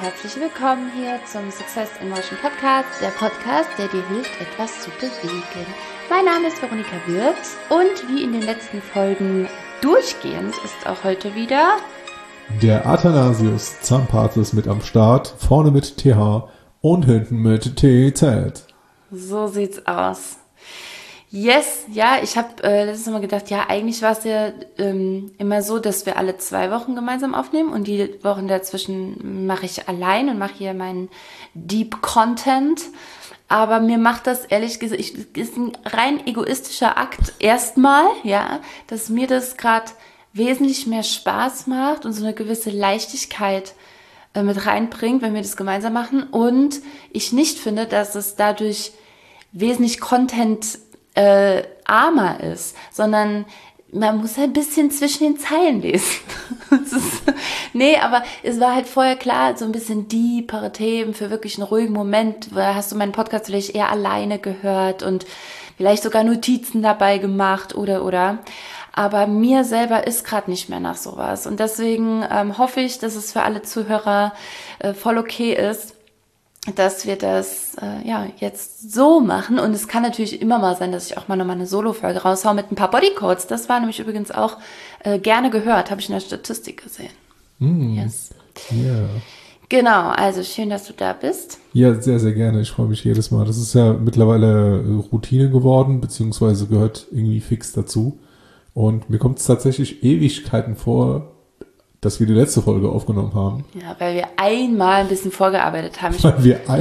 herzlich willkommen hier zum Success in Motion Podcast, der Podcast, der dir hilft, etwas zu bewegen. Mein Name ist Veronika Wirth und wie in den letzten Folgen durchgehend ist auch heute wieder der Athanasius Zampazis mit am Start, vorne mit TH und hinten mit TZ. So sieht's aus. Yes, ja, ich habe letztes Mal gedacht, ja, eigentlich war es ja immer so, dass wir alle 2 Wochen gemeinsam aufnehmen und die Wochen dazwischen mache ich allein und mache hier meinen Deep Content. Aber mir macht das ehrlich gesagt, ist ein rein egoistischer Akt erstmal, ja, dass mir das gerade wesentlich mehr Spaß macht und so eine gewisse Leichtigkeit mit reinbringt, wenn wir das gemeinsam machen. Und ich nicht finde, dass es dadurch wesentlich Content armer ist, sondern man muss ein bisschen zwischen den Zeilen lesen. Nee, aber es war halt vorher klar, so ein bisschen deepere Themen für wirklich einen ruhigen Moment. Da hast du meinen Podcast vielleicht eher alleine gehört und vielleicht sogar Notizen dabei gemacht oder. Aber mir selber ist gerade nicht mehr nach sowas. Und deswegen hoffe ich, dass es für alle Zuhörer voll okay ist, dass wir das jetzt so machen. Und es kann natürlich immer mal sein, dass ich auch mal nochmal eine Solo-Folge raushaue mit ein paar Bodycodes. Das war nämlich übrigens auch gerne gehört, habe ich in der Statistik gesehen. Yes. Yeah. Genau, also schön, dass du da bist. Ja, sehr, sehr gerne. Ich freue mich jedes Mal. Das ist ja mittlerweile Routine geworden, beziehungsweise gehört irgendwie fix dazu. Und mir kommt es tatsächlich Ewigkeiten vor, dass wir die letzte Folge aufgenommen haben. Ja, weil wir einmal ein bisschen vorgearbeitet haben. Ja.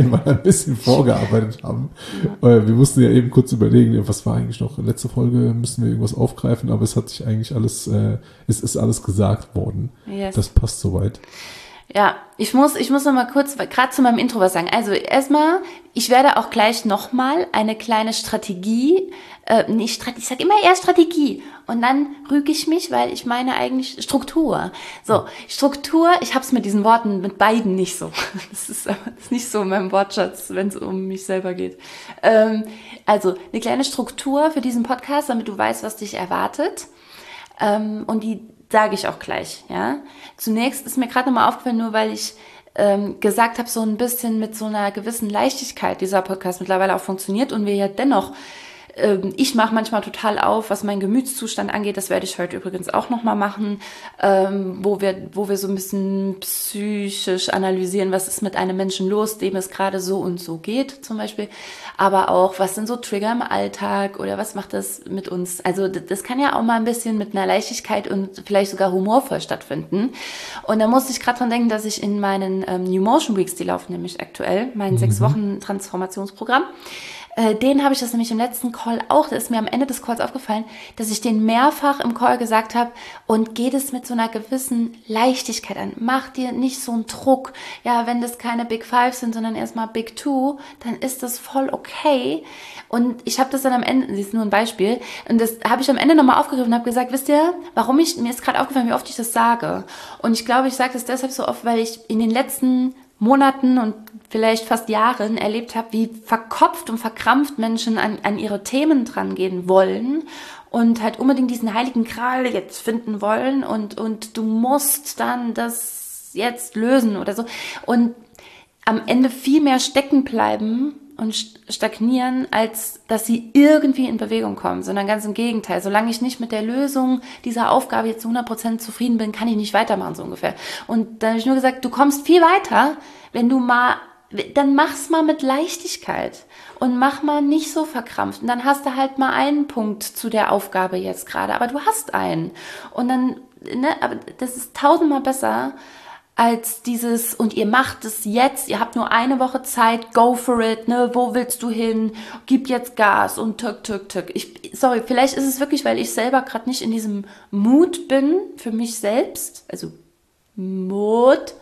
Wir mussten ja eben kurz überlegen, was war eigentlich noch? Letzte Folge müssen wir irgendwas aufgreifen, aber es hat sich eigentlich alles, es ist alles gesagt worden. Yes. Das passt soweit. Ja, ich muss noch mal kurz gerade zu meinem Intro was sagen. Also erstmal, ich werde auch gleich noch mal eine kleine Strategie, ich sage immer eher Strategie und dann rüge ich mich, weil ich meine eigentlich Struktur. So, Struktur, ich habe es mit diesen Worten mit beiden nicht so. Das ist nicht so in meinem Wortschatz, wenn es um mich selber geht. Also eine kleine Struktur für diesen Podcast, damit du weißt, was dich erwartet. Und die sage ich auch gleich, ja. Zunächst ist mir gerade nochmal aufgefallen, nur weil ich gesagt habe, so ein bisschen mit so einer gewissen Leichtigkeit dieser Podcast mittlerweile auch funktioniert und wir ja dennoch, ich mache manchmal total auf, was meinen Gemütszustand angeht, das werde ich heute übrigens auch nochmal machen, wo wir so ein bisschen psychisch analysieren, was ist mit einem Menschen los, dem es gerade so und so geht zum Beispiel, aber auch, was sind so Trigger im Alltag oder was macht das mit uns, also das kann ja auch mal ein bisschen mit einer Leichtigkeit und vielleicht sogar humorvoll stattfinden und da musste ich gerade dran denken, dass ich in meinen New Motion Weeks, die laufen nämlich aktuell, mein 6 Wochen Transformationsprogramm, den habe ich das nämlich im letzten Call auch, da ist mir am Ende des Calls aufgefallen, dass ich den mehrfach im Call gesagt habe und geht es mit so einer gewissen Leichtigkeit an. Mach dir nicht so einen Druck. Ja, wenn das keine Big Five sind, sondern erstmal Big Two, dann ist das voll okay. Und ich habe das dann am Ende, das ist nur ein Beispiel, und das habe ich am Ende nochmal aufgegriffen und habe gesagt, wisst ihr, mir ist gerade aufgefallen, wie oft ich das sage. Und ich glaube, ich sage das deshalb so oft, weil ich in den letzten Monaten und vielleicht fast Jahren erlebt habe, wie verkopft und verkrampft Menschen an ihre Themen dran gehen wollen und halt unbedingt diesen heiligen Gral jetzt finden wollen und du musst dann das jetzt lösen oder so und am Ende viel mehr stecken bleiben und stagnieren, als dass sie irgendwie in Bewegung kommen, sondern ganz im Gegenteil. Solange ich nicht mit der Lösung dieser Aufgabe jetzt zu 100% zufrieden bin, kann ich nicht weitermachen, so ungefähr. Und dann habe ich nur gesagt, du kommst viel weiter, wenn du dann mach's mal mit Leichtigkeit und mach mal nicht so verkrampft. Und dann hast du halt mal einen Punkt zu der Aufgabe jetzt gerade, aber du hast einen. Und dann, aber das ist 1000-mal besser, als dieses, und ihr macht es jetzt, ihr habt nur eine Woche Zeit, go for it, wo willst du hin, gib jetzt Gas und tück. Sorry, vielleicht ist es wirklich, weil ich selber gerade nicht in diesem Mut bin, für mich selbst, also Mut,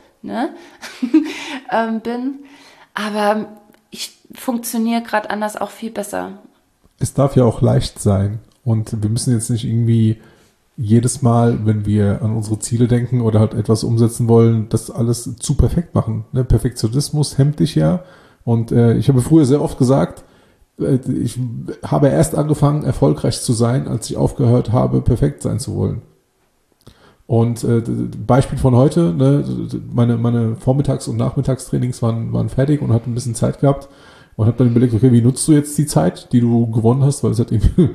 bin, aber ich funktioniere gerade anders auch viel besser. Es darf ja auch leicht sein und wir müssen jetzt nicht irgendwie jedes Mal, wenn wir an unsere Ziele denken oder halt etwas umsetzen wollen, das alles zu perfekt machen. Ne? Perfektionismus hemmt dich ja. Und ich habe früher sehr oft gesagt, ich habe erst angefangen, erfolgreich zu sein, als ich aufgehört habe, perfekt sein zu wollen. Und Beispiel von heute, ne, meine Vormittags- und Nachmittagstrainings waren fertig und hatte ein bisschen Zeit gehabt und habe dann überlegt, okay, wie nutzt du jetzt die Zeit, die du gewonnen hast, weil es halt irgendwie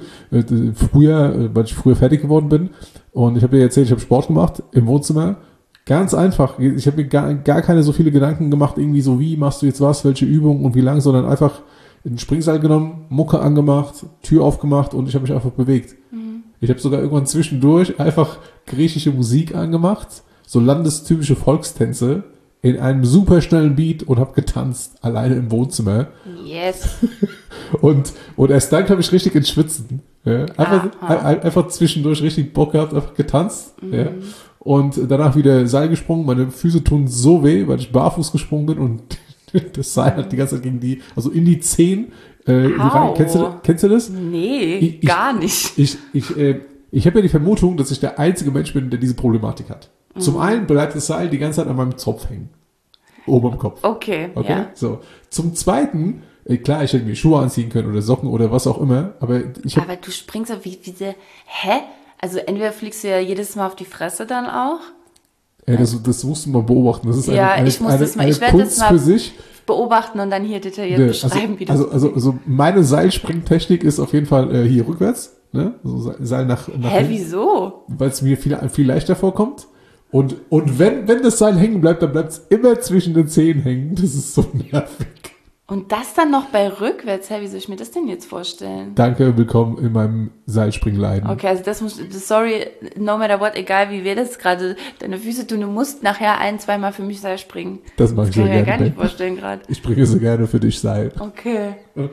weil ich früher fertig geworden bin. Und ich habe dir erzählt, ich habe Sport gemacht im Wohnzimmer. Ganz einfach. Ich habe mir gar keine so viele Gedanken gemacht, irgendwie so, wie machst du jetzt was, welche Übung und wie lang, sondern einfach den Springseil genommen, Mucke angemacht, Tür aufgemacht und ich habe mich einfach bewegt. Ich habe sogar irgendwann zwischendurch einfach griechische Musik angemacht, so landestypische Volkstänze in einem super schnellen Beat und habe getanzt, alleine im Wohnzimmer. Yes. Und erst dann kam ich richtig ins Schwitzen. Ja? Einfach zwischendurch richtig Bock gehabt, einfach getanzt. Ja? Und danach wieder Seil gesprungen. Meine Füße tun so weh, weil ich barfuß gesprungen bin und das Seil hat die ganze Zeit also in die Zehen rein. Kennst du das? Nee, gar nicht. Ich habe ja die Vermutung, dass ich der einzige Mensch bin, der diese Problematik hat. Zum einen bleibt das Seil die ganze Zeit an meinem Zopf hängen. Oben am Kopf. Okay, ja. So. Zum zweiten, klar, ich hätte mir Schuhe anziehen können oder Socken oder was auch immer, aber Aber du springst so wie diese, hä? Also entweder fliegst du ja jedes Mal auf die Fresse dann auch. Das musst du mal beobachten. Das ist ich werde das mal für sich. beobachten und dann hier detailliert beschreiben, wie das also meine Seilspringtechnik ist auf jeden Fall hier rückwärts. Ne? Also Seil nach Hä, wieso? Weil es mir viel leichter vorkommt. Und wenn das Seil hängen bleibt, dann bleibt es immer zwischen den Zehen hängen. Das ist so nervig. Und das dann noch bei rückwärts? Hä, wie soll ich mir das denn jetzt vorstellen? Danke, willkommen in meinem Seilspringleiden. Okay, also sorry, no matter what, egal wie wir das gerade, deine Füße tun, du musst nachher 1-2 Mal für mich Seil springen. Das mache ich sehr gerne. Das kann ich mir gar nicht vorstellen gerade. Ich springe so gerne für dich Seil. Okay,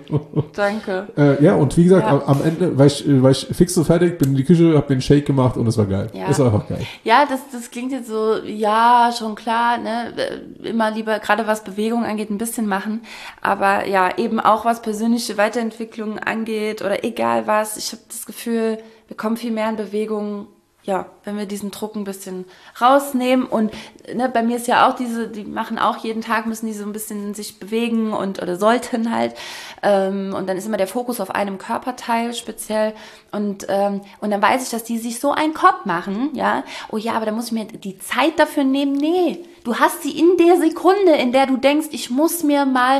danke. Ja, und wie gesagt, am Ende war ich fix so fertig, bin in die Küche, hab den Shake gemacht und es war geil. Ja. Es war einfach geil. Ja, das klingt jetzt so, ja, schon klar, ne, immer lieber, gerade was Bewegung angeht, ein bisschen machen. Aber ja, eben auch was persönliche Weiterentwicklung angeht oder egal was. Ich habe das Gefühl, wir kommen viel mehr in Bewegung, ja, wenn wir diesen Druck ein bisschen rausnehmen. Und ne, bei mir ist ja auch die machen auch jeden Tag, müssen die so ein bisschen sich bewegen oder sollten halt. Und dann ist immer der Fokus auf einem Körperteil speziell. Und dann weiß ich, dass die sich so einen Kopf machen, ja. Oh ja, aber da muss ich mir die Zeit dafür nehmen. Nee, du hast sie in der Sekunde, in der du denkst, ich muss mir mal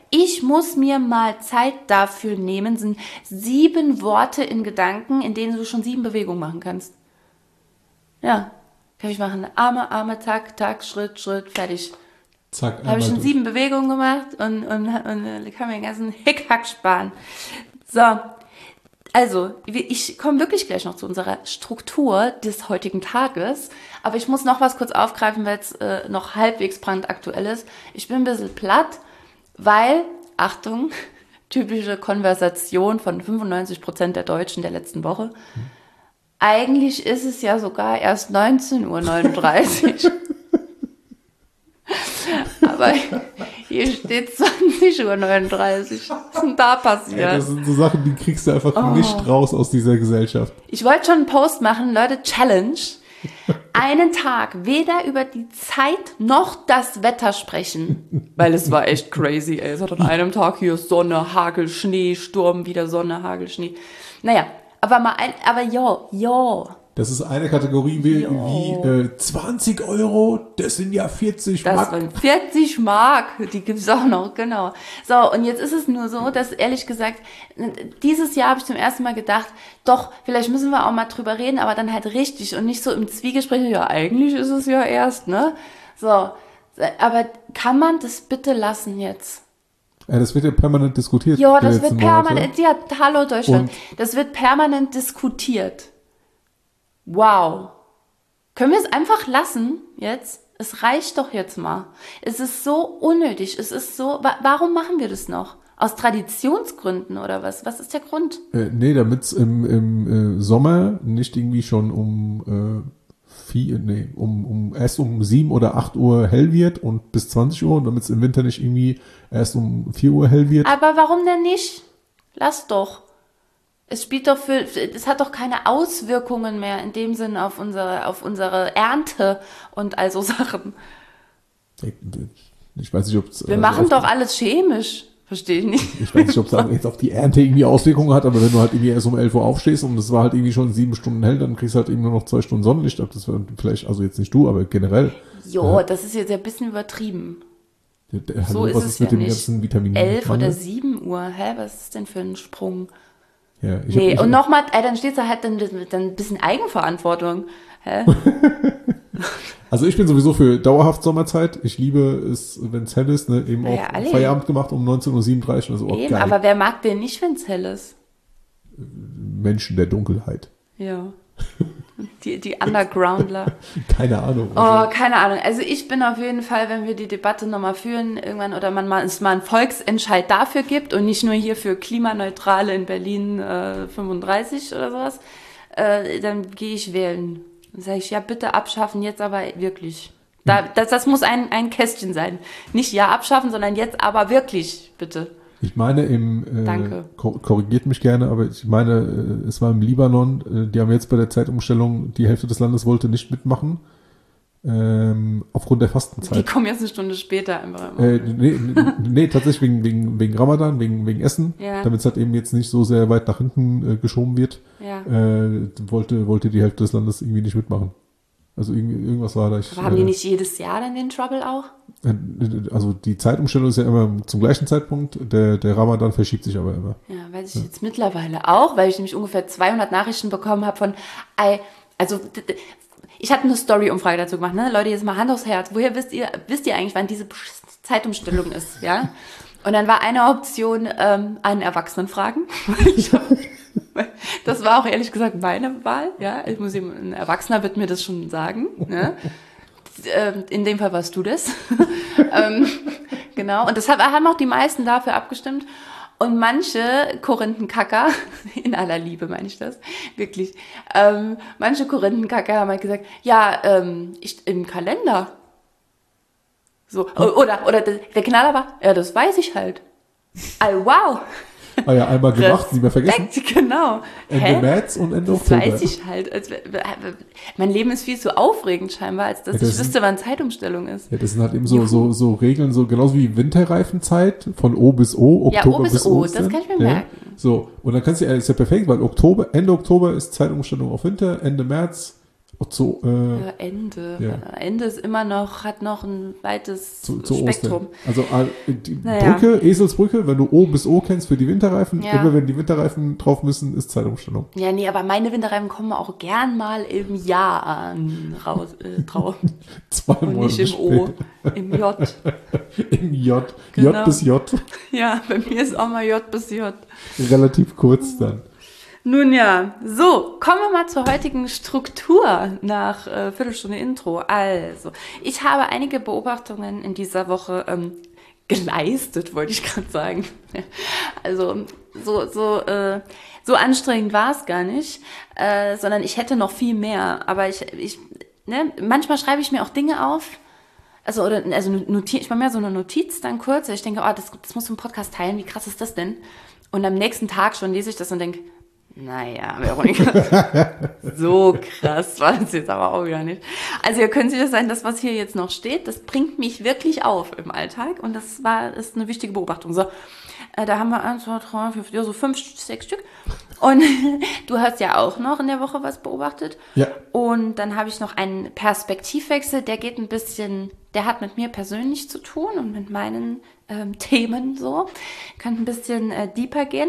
Zeit dafür nehmen, sind 7 Worte in Gedanken, in denen du schon 7 Bewegungen machen kannst. Ja, kann ich machen. Arme, Tack, Schritt, fertig. Zack. Habe ich schon 7 Bewegungen gemacht und kann mir den ganzen Hickhack sparen. So, also, ich komme wirklich gleich noch zu unserer Struktur des heutigen Tages, aber ich muss noch was kurz aufgreifen, weil es noch halbwegs brandaktuell ist. Ich bin ein bisschen platt, weil, Achtung, typische Konversation von 95% der Deutschen der letzten Woche, eigentlich ist es ja sogar erst 19:39 Uhr. Aber hier steht 20:39 Uhr. Was ist denn da passiert? Ja, das sind so Sachen, die kriegst du einfach nicht raus aus dieser Gesellschaft. Ich wollte schon einen Post machen, Leute, Challenge. Einen Tag weder über die Zeit noch das Wetter sprechen. Weil es war echt crazy, ey. Es hat an einem Tag hier Sonne, Hagel, Schnee, Sturm, wieder Sonne, Hagel, Schnee. Naja, aber Das ist eine Kategorie wie 20 Euro, das sind ja 40 Mark. Das sind 40 Mark, die gibt's auch noch, genau. So, und jetzt ist es nur so, dass ehrlich gesagt, dieses Jahr habe ich zum ersten Mal gedacht, doch, vielleicht müssen wir auch mal drüber reden, aber dann halt richtig und nicht so im Zwiegespräch, ja, eigentlich ist es ja erst, ne? So, aber kann man das bitte lassen jetzt? Ja, das wird ja permanent diskutiert. Ja, das wird permanent, ja, hallo Deutschland, das wird permanent diskutiert. Wow. Können wir es einfach lassen jetzt? Es reicht doch jetzt mal. Es ist so unnötig. Es ist so, warum machen wir das noch? Aus Traditionsgründen oder was? Was ist der Grund? Nee, damit es im Sommer nicht irgendwie schon erst um 7 oder 8 Uhr hell wird und bis 20 Uhr und damit es im Winter nicht irgendwie erst um 4 Uhr hell wird. Aber warum denn nicht? Lass doch. Es hat doch keine Auswirkungen mehr in dem Sinn auf unsere Ernte und all so Sachen. Ich weiß nicht, ob es. Wir machen doch alles chemisch. Verstehe ich nicht. Ich weiß nicht, ob es jetzt auf die Ernte irgendwie Auswirkungen hat, aber wenn du halt irgendwie erst um 11 Uhr aufstehst und es war halt irgendwie schon 7 Stunden hell, dann kriegst du halt irgendwie nur noch 2 Stunden Sonnenlicht ab. Das war vielleicht, also jetzt nicht du, aber generell. Jo, das ist jetzt ein bisschen übertrieben. So ist was es ist mit ja dem nicht. ganzen Vitamin 11 Mangel? oder 7 Uhr, hä, was ist denn für ein Sprung? Ja, Und nochmal, dann steht da halt dann ein bisschen Eigenverantwortung. Hä? Also ich bin sowieso für dauerhaft Sommerzeit. Ich liebe es, wenn es hell ist, ne? Eben Ja, auch alle. Feierabend gemacht um 19:37 Uhr. Also Eben, geil. aber wer mag den nicht, wenn es hell ist? Menschen der Dunkelheit. Ja. Die Undergroundler. Keine Ahnung. Oh, keine Ahnung. Also ich bin auf jeden Fall, wenn wir die Debatte nochmal führen, irgendwann, oder es mal einen Volksentscheid dafür gibt und nicht nur hier für Klimaneutrale in Berlin 35 oder sowas, dann gehe ich wählen. Dann sage ich, ja, bitte abschaffen, jetzt aber wirklich. Das muss ein Kästchen sein. Nicht ja abschaffen, sondern jetzt aber wirklich, bitte. Ich meine, Danke. Korrigiert mich gerne, aber ich meine, es war im Libanon, die haben jetzt bei der Zeitumstellung, die Hälfte des Landes wollte nicht mitmachen, aufgrund der Fastenzeit. Die kommen jetzt eine Stunde später einfach. Nee, tatsächlich wegen Ramadan, wegen Essen, Ja. damit es halt eben jetzt nicht so sehr weit nach hinten geschoben wird, Ja. wollte die Hälfte des Landes irgendwie nicht mitmachen. Also irgendwas war da. Aber haben die nicht jedes Jahr dann den Trouble auch? Also die Zeitumstellung ist ja immer zum gleichen Zeitpunkt, der Ramadan verschiebt sich aber immer. Ja, weiß ich jetzt mittlerweile auch, weil ich nämlich ungefähr 200 Nachrichten bekommen habe von, ich hatte eine Story-Umfrage dazu gemacht, ne? Leute, jetzt mal Hand aufs Herz, woher wisst ihr eigentlich, wann diese Zeitumstellung ist, ja? Und dann war eine Option, einen Erwachsenen fragen. Das war auch ehrlich gesagt meine Wahl, ja? Ein Erwachsener wird mir das schon sagen, ne? In dem Fall warst du das. Genau, und das haben auch die meisten dafür abgestimmt. Und manche Korinthenkacker, in aller Liebe meine ich das, wirklich, manche Korinthenkacker haben halt gesagt, ja, im Kalender. So, oder der Knaller war, ja, das weiß ich halt. Wow. Ah ja, einmal gemacht, nie mehr vergessen. Genau. Ende März und Ende Das Oktober. weiß ich halt. Mein Leben ist viel zu aufregend scheinbar, als dass ich wüsste, wann Zeitumstellung ist. Ja, das sind halt eben so Regeln, so genauso wie Winterreifenzeit von O bis O, Oktober Ja, O bis O, das kann ich mir merken. So, und dann kannst du, ist ja perfekt, weil Ende Oktober ist Zeitumstellung auf Winter, Ende März, Ende. Ja. Ende ist hat noch ein weites zu Spektrum. Ostern. Also die Brücke, Eselsbrücke, wenn du O bis O kennst für die Winterreifen, immer wenn die Winterreifen drauf müssen, ist Zeitumstellung. Ja, nee, aber meine Winterreifen kommen auch gern mal im Jahr drauf. 2 Und Monate nicht im O, später. im J. Im J. Genau. J bis J. Ja, bei mir ist auch mal J bis J. Relativ kurz dann. Nun ja, so, kommen wir mal zur heutigen Struktur nach Viertelstunde Intro. Also, ich habe einige Beobachtungen in dieser Woche geleistet, wollte ich gerade sagen. Also, so anstrengend war es gar nicht, sondern ich hätte noch viel mehr. Aber manchmal schreibe ich mir auch Dinge auf. Ich mache mir so eine Notiz dann kurz. Ich denke, das musst du im Podcast teilen. Wie krass ist das denn? Und am nächsten Tag schon lese ich das und denke, naja, Veronika, so krass war das jetzt aber auch wieder nicht. Also ihr könnt sicher sein, das, was hier jetzt noch steht, das bringt mich wirklich auf im Alltag und das ist eine wichtige Beobachtung. So, da haben wir 1, 2, 3, 4, 5, so 5, 6 Stück. Und du hast ja auch noch in der Woche was beobachtet. Ja. Und dann habe ich noch einen Perspektivwechsel, der hat mit mir persönlich zu tun und mit meinen Themen so. Könnte ein bisschen deeper gehen.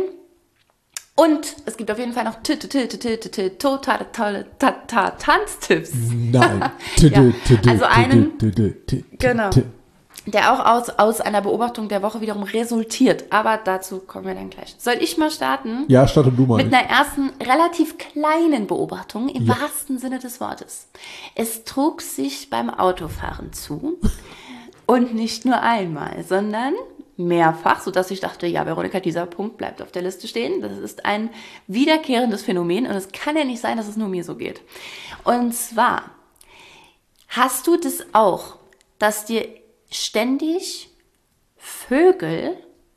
Und es gibt auf jeden Fall noch totale tolle Tanztipps. Nein. Also einen, genau, der auch aus einer Beobachtung der Woche wiederum resultiert. Aber dazu kommen wir dann gleich. Soll ich mal starten? Ja, starte du mal. Mit einer ersten relativ kleinen Beobachtung im wahrsten Sinne des Wortes. Es trug sich beim Autofahren zu und nicht nur einmal, sondern mehrfach, sodass ich dachte, ja, Veronika, dieser Punkt bleibt auf der Liste stehen. Das ist ein wiederkehrendes Phänomen und es kann ja nicht sein, dass es nur mir so geht. Und zwar, hast du das auch, dass dir ständig Vögel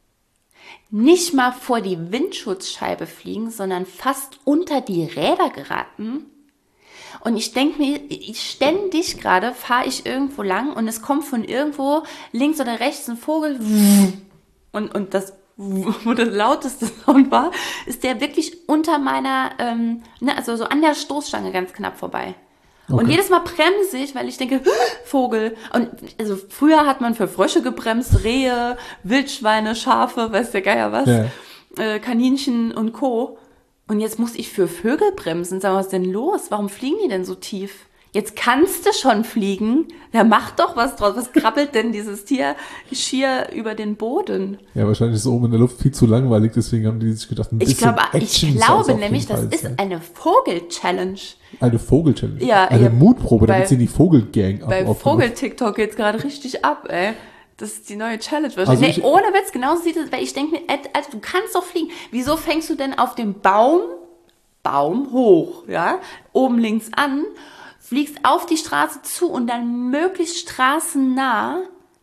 nicht mal vor die Windschutzscheibe fliegen, sondern fast unter die Räder geraten? Und ich denke mir, ständig gerade fahre ich irgendwo lang und es kommt von irgendwo links oder rechts ein Vogel und das, wo der lauteste Sound war, ist der wirklich unter meiner, also so an der Stoßstange ganz knapp vorbei. Okay. Und jedes Mal bremse ich, weil ich denke, Vogel. Und also früher hat man für Frösche gebremst, Rehe, Wildschweine, Schafe, weiß der Geier was, Kaninchen und Co. Und jetzt muss ich für Vögel bremsen. Sag mal, was ist denn los? Warum fliegen die denn so tief? Jetzt kannst du schon fliegen. Ja, mach doch was draus. Was krabbelt denn dieses Tier schier über den Boden? Ja, wahrscheinlich ist es oben in der Luft viel zu langweilig, deswegen haben die sich gedacht, ich glaube nämlich, das ist eine Vogel-Challenge. Eine Vogel-Challenge? Ja. Eine Mutprobe, damit sie in die Vogelgang ab. Bei Vogel-TikTok geht's gerade richtig ab, ey. Das ist die neue Challenge. Also ohne Witz, genauso sieht es, weil ich denke mir, also du kannst doch fliegen. Wieso fängst du denn auf dem Baum hoch, ja, oben links an, fliegst auf die Straße zu und dann möglichst straßennah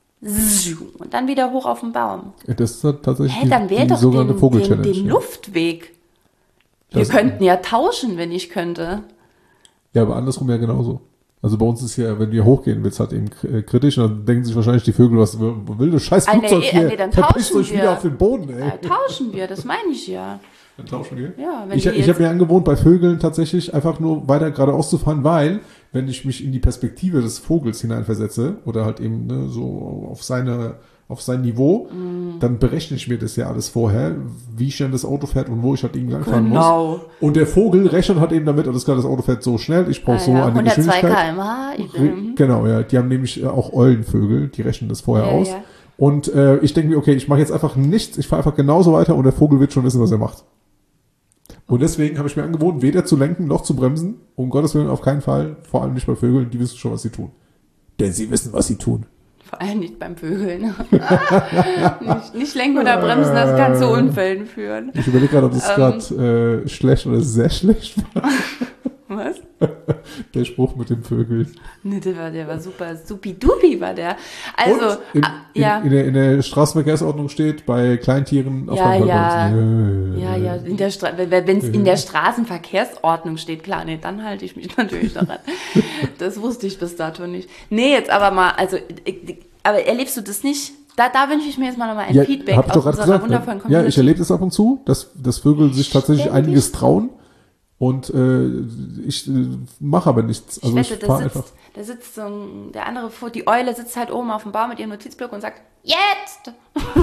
und dann wieder hoch auf den Baum. Das ist tatsächlich dann wäre doch sogenannte Vogel-Challenge. Den Luftweg. Wir könnten ja tauschen, wenn ich könnte. Ja, aber andersrum ja genauso. Also bei uns ist ja, wenn wir hochgehen, wird es halt eben kritisch und dann denken sich wahrscheinlich die Vögel, was will das scheiß Flugzeug hier? Nee, dann tauschen wir. Wieder auf den Boden, ey. Ja, tauschen wir, das meine ich ja. Dann tauschen wir? Ja, ich habe mir angewohnt, bei Vögeln tatsächlich einfach nur weiter geradeaus zu fahren, weil, wenn ich mich in die Perspektive des Vogels hineinversetze oder halt eben so auf sein Niveau, dann berechne ich mir das ja alles vorher, wie schnell das Auto fährt und wo ich halt irgendwie langfahren muss. Und der Vogel rechnet halt eben damit, alles klar, das Auto fährt so schnell, ich brauche so eine Geschwindigkeit. 102 km/h. Genau, ja. Die haben nämlich auch Eulenvögel, die rechnen das vorher aus. Ja. Und ich denke mir, okay, ich mache jetzt einfach nichts, ich fahre einfach genauso weiter und der Vogel wird schon wissen, was er macht. Und deswegen habe ich mir angewohnt, weder zu lenken noch zu bremsen. Um Gottes Willen auf keinen Fall, vor allem nicht bei Vögeln, die wissen schon, was sie tun. Denn sie wissen, was sie tun. Vor allem nicht beim Vögeln. nicht lenken oder bremsen, das kann zu Unfällen führen. Ich überlege gerade, ob das gerade schlecht oder sehr schlecht war. Was? Der Spruch mit dem Vögel. Ne, der war super, supi-dupi war der. Also, in der Straßenverkehrsordnung steht, bei Kleintieren auf jeden Fall. Ja, wenn es in der Straßenverkehrsordnung steht, klar, nee, dann halte ich mich natürlich daran. Das wusste ich bis dato nicht. Nee, jetzt aber mal, also, aber erlebst du das nicht? Da wünsche ich mir jetzt mal nochmal ein Feedback aus unserer wundervollen Community. Ja, ich erlebe das ab und zu, dass Vögel sich tatsächlich einiges trauen. Und ich mache aber nichts. Also ich fahre einfach. Da sitzt der andere, die Eule sitzt halt oben auf dem Baum mit ihrem Notizblock und sagt, jetzt!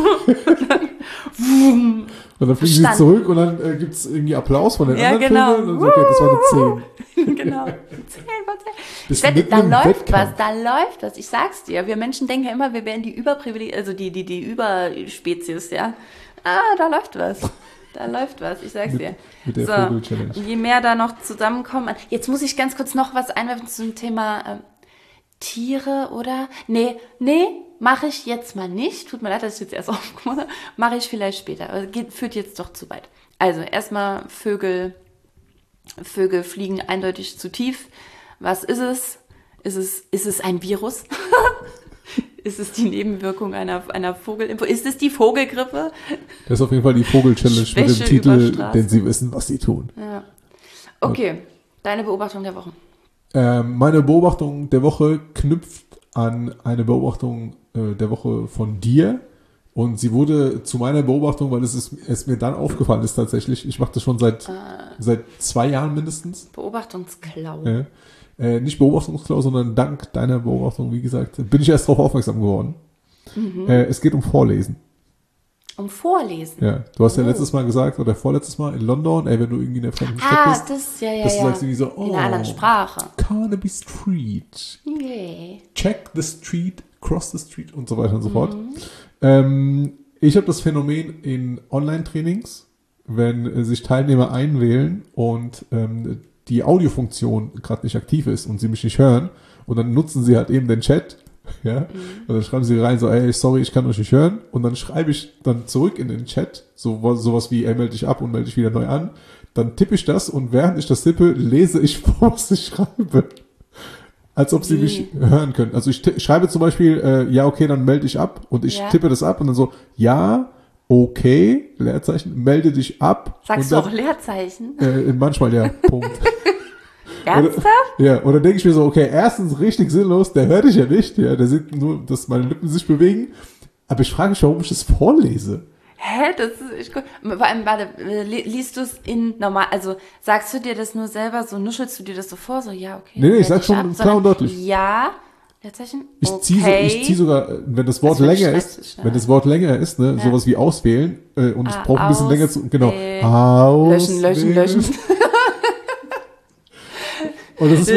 Und dann fliegen sie zurück und dann gibt es irgendwie Applaus von den anderen Vögeln. Und so, okay, das war eine 10. Genau. 10 von 10. Da läuft was. Ich sag's dir. Wir Menschen denken ja immer, wir wären die also die Überspezies, ja. Da läuft was. Da läuft was, ich sag's dir. Mit der Vogel-Challenge. Je mehr da noch zusammenkommen. Jetzt muss ich ganz kurz noch was einwerfen zum Thema Tiere, oder? Nee, mache ich jetzt mal nicht. Tut mir leid, dass ich jetzt erst aufgemacht habe. Mache ich vielleicht später. Aber führt jetzt doch zu weit. Also erstmal Vögel fliegen eindeutig zu tief. Was ist es? Ist es ein Virus? Ist es die Nebenwirkung einer Vogelimpfung? Ist es die Vogelgrippe? Das ist auf jeden Fall die Vogel-Challenge mit dem Titel, denn sie wissen, was sie tun. Ja. Okay, deine Beobachtung der Woche. Meine Beobachtung der Woche knüpft an eine Beobachtung der Woche von dir. Und sie wurde zu meiner Beobachtung, weil es mir dann aufgefallen ist tatsächlich. Ich mache das schon seit 2 Jahren mindestens. Beobachtungsklau. Nicht Beobachtungsklau, sondern dank deiner Beobachtung, wie gesagt, bin ich erst darauf aufmerksam geworden. Es geht um Vorlesen. Um Vorlesen? Ja, du hast ja letztes Mal gesagt, oder vorletztes Mal in London, wenn du irgendwie in der fremden Stadt bist. Das, dass du sagst irgendwie so, in einer anderen Sprache. Carnaby Street. Okay. Check the street, cross the street und so weiter und so fort. Ich habe das Phänomen in Online-Trainings, wenn sich Teilnehmer einwählen und die Audiofunktion gerade nicht aktiv ist und sie mich nicht hören und dann nutzen sie halt eben den Chat, ja, und dann schreiben sie rein so, ey, sorry, ich kann euch nicht hören und dann schreibe ich dann zurück in den Chat, sowas wie, ey, melde dich ab und melde dich wieder neu an, dann tippe ich das und während ich das tippe, lese ich vor, was ich schreibe. Als ob sie mich hören können. Also ich schreibe zum Beispiel, ja, okay, dann melde dich ab und ich tippe das ab und dann so, ja, okay, Leerzeichen, melde dich ab. Sagst dann, du auch Leerzeichen? Manchmal ja, Punkt. Ernsthaft? Oder denke ich mir so, okay, erstens richtig sinnlos, der hört dich ja nicht, ja, der sieht nur, dass meine Lippen sich bewegen. Aber ich frage mich, warum ich das vorlese. Hä? Das ist echt cool. Vor allem, warte, liest du es in normal, also sagst du dir das nur selber, so nuschelst du dir das so vor, so ja, okay. Nee, ich sag dich schon ab, klar sondern und deutlich. Ja, Leerzeichen, Ich okay. zieh sogar, wenn das Wort Das wird länger schlecht, ist, ja. wenn das Wort länger ist, ne, sowas wie auswählen, und ich brauche ein bisschen länger zu, genau, Löschen. Und das ist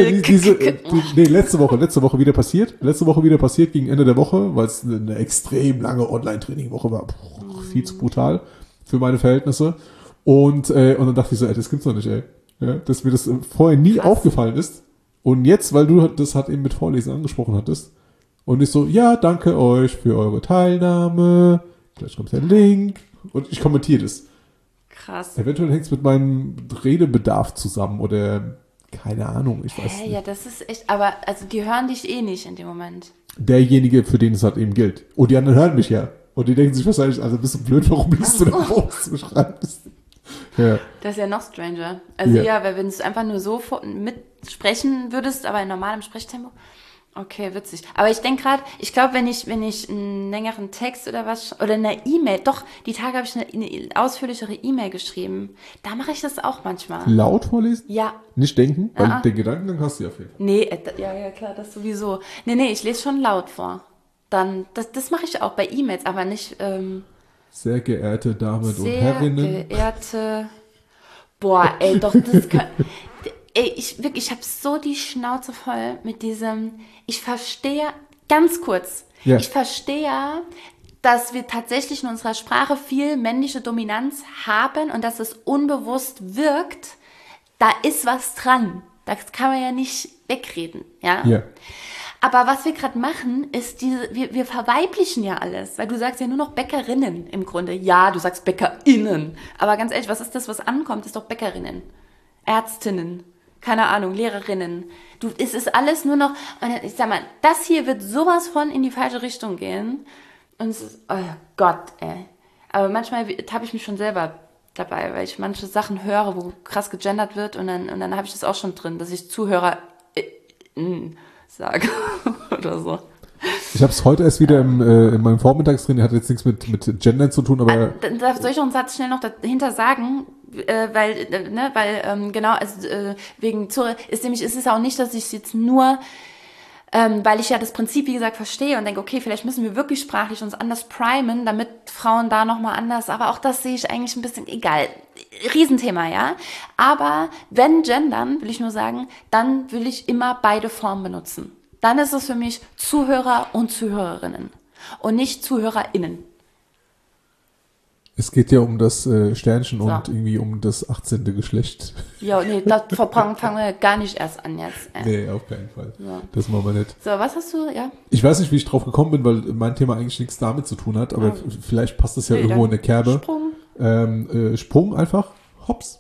mir letzte Woche wieder passiert. Gegen Ende der Woche, weil es eine extrem lange Online-Training-Woche war. Viel zu brutal für meine Verhältnisse. Und dann dachte ich so, das gibt's doch nicht, ey. Ja, dass mir das vorher nie aufgefallen ist. Und jetzt, weil du das halt eben mit Vorlesen angesprochen hattest. Und ich so, ja, danke euch für eure Teilnahme. Gleich kommt der Link. Und ich kommentiere das. Krass. Eventuell hängt es mit meinem Redebedarf zusammen oder keine Ahnung, ich weiß nicht. Ja, das ist echt, aber also die hören dich eh nicht in dem Moment. Derjenige, für den es halt eben gilt. Und die anderen hören mich ja. Und die denken sich wahrscheinlich, also bist du blöd, warum liest du denn raus, du schreibst? Ja. Das ist ja noch stranger. Also ja, weil wenn du es einfach nur so mitsprechen würdest, aber in normalem Sprechtempo. Okay, witzig. Aber ich denke gerade, ich glaube, wenn ich einen längeren Text oder was, oder eine E-Mail, doch, die Tage habe ich eine ausführlichere E-Mail geschrieben. Da mache ich das auch manchmal. Laut vorlesen? Ja. Nicht denken? Weil den Gedanken, dann hast du ja auf jeden Fall. Nee, ja, klar, das sowieso. Nee, ich lese schon laut vor. Dann, das mache ich auch bei E-Mails, aber nicht, sehr geehrte Damen und sehr Herrinnen. geehrte, boah, ey, doch, das kann, ey, ich habe so die Schnauze voll mit diesem, ich verstehe, ganz kurz, ich verstehe, dass wir tatsächlich in unserer Sprache viel männliche Dominanz haben und dass es unbewusst wirkt, da ist was dran. Das kann man ja nicht wegreden, ja? Ja. Aber was wir gerade machen, ist wir verweiblichen ja alles, weil du sagst ja nur noch Bäckerinnen im Grunde. Ja, du sagst BäckerInnen. Aber ganz ehrlich, was ist das, was ankommt? Ist doch Bäckerinnen, Ärztinnen, keine Ahnung, Lehrerinnen. Es ist alles nur noch, und ich sag mal, das hier wird sowas von in die falsche Richtung gehen. Und es ist, oh Gott, ey. Aber manchmal habe ich mich schon selber dabei, weil ich manche Sachen höre, wo krass gegendert wird und dann habe ich das auch schon drin, dass ich Zuhörer sage oder so. Ich habe es heute erst wieder in meinem Vormittagstraining, hat jetzt nichts mit Gendern zu tun, aber... Soll ich noch einen Satz schnell noch dahinter sagen? Genau, also wegen Zuhörer, ist es auch nicht, dass ich es jetzt nur... weil ich ja das Prinzip, wie gesagt, verstehe und denke, okay, vielleicht müssen wir wirklich sprachlich uns anders primen, damit Frauen da nochmal anders, aber auch das sehe ich eigentlich ein bisschen egal. Riesenthema, ja. Aber wenn gendern, will ich nur sagen, dann will ich immer beide Formen benutzen. Dann ist es für mich Zuhörer und Zuhörerinnen und nicht ZuhörerInnen. Es geht ja um das Sternchen und irgendwie um das 18. Geschlecht. Ja, nee, das fangen wir gar nicht erst an jetzt. Nee, auf keinen Fall. Ja. Das machen wir nicht. So, was hast du? Ja. Ich weiß nicht, wie ich drauf gekommen bin, weil mein Thema eigentlich nichts damit zu tun hat, aber vielleicht passt es ja irgendwo in eine Kerbe. Sprung einfach. Hops.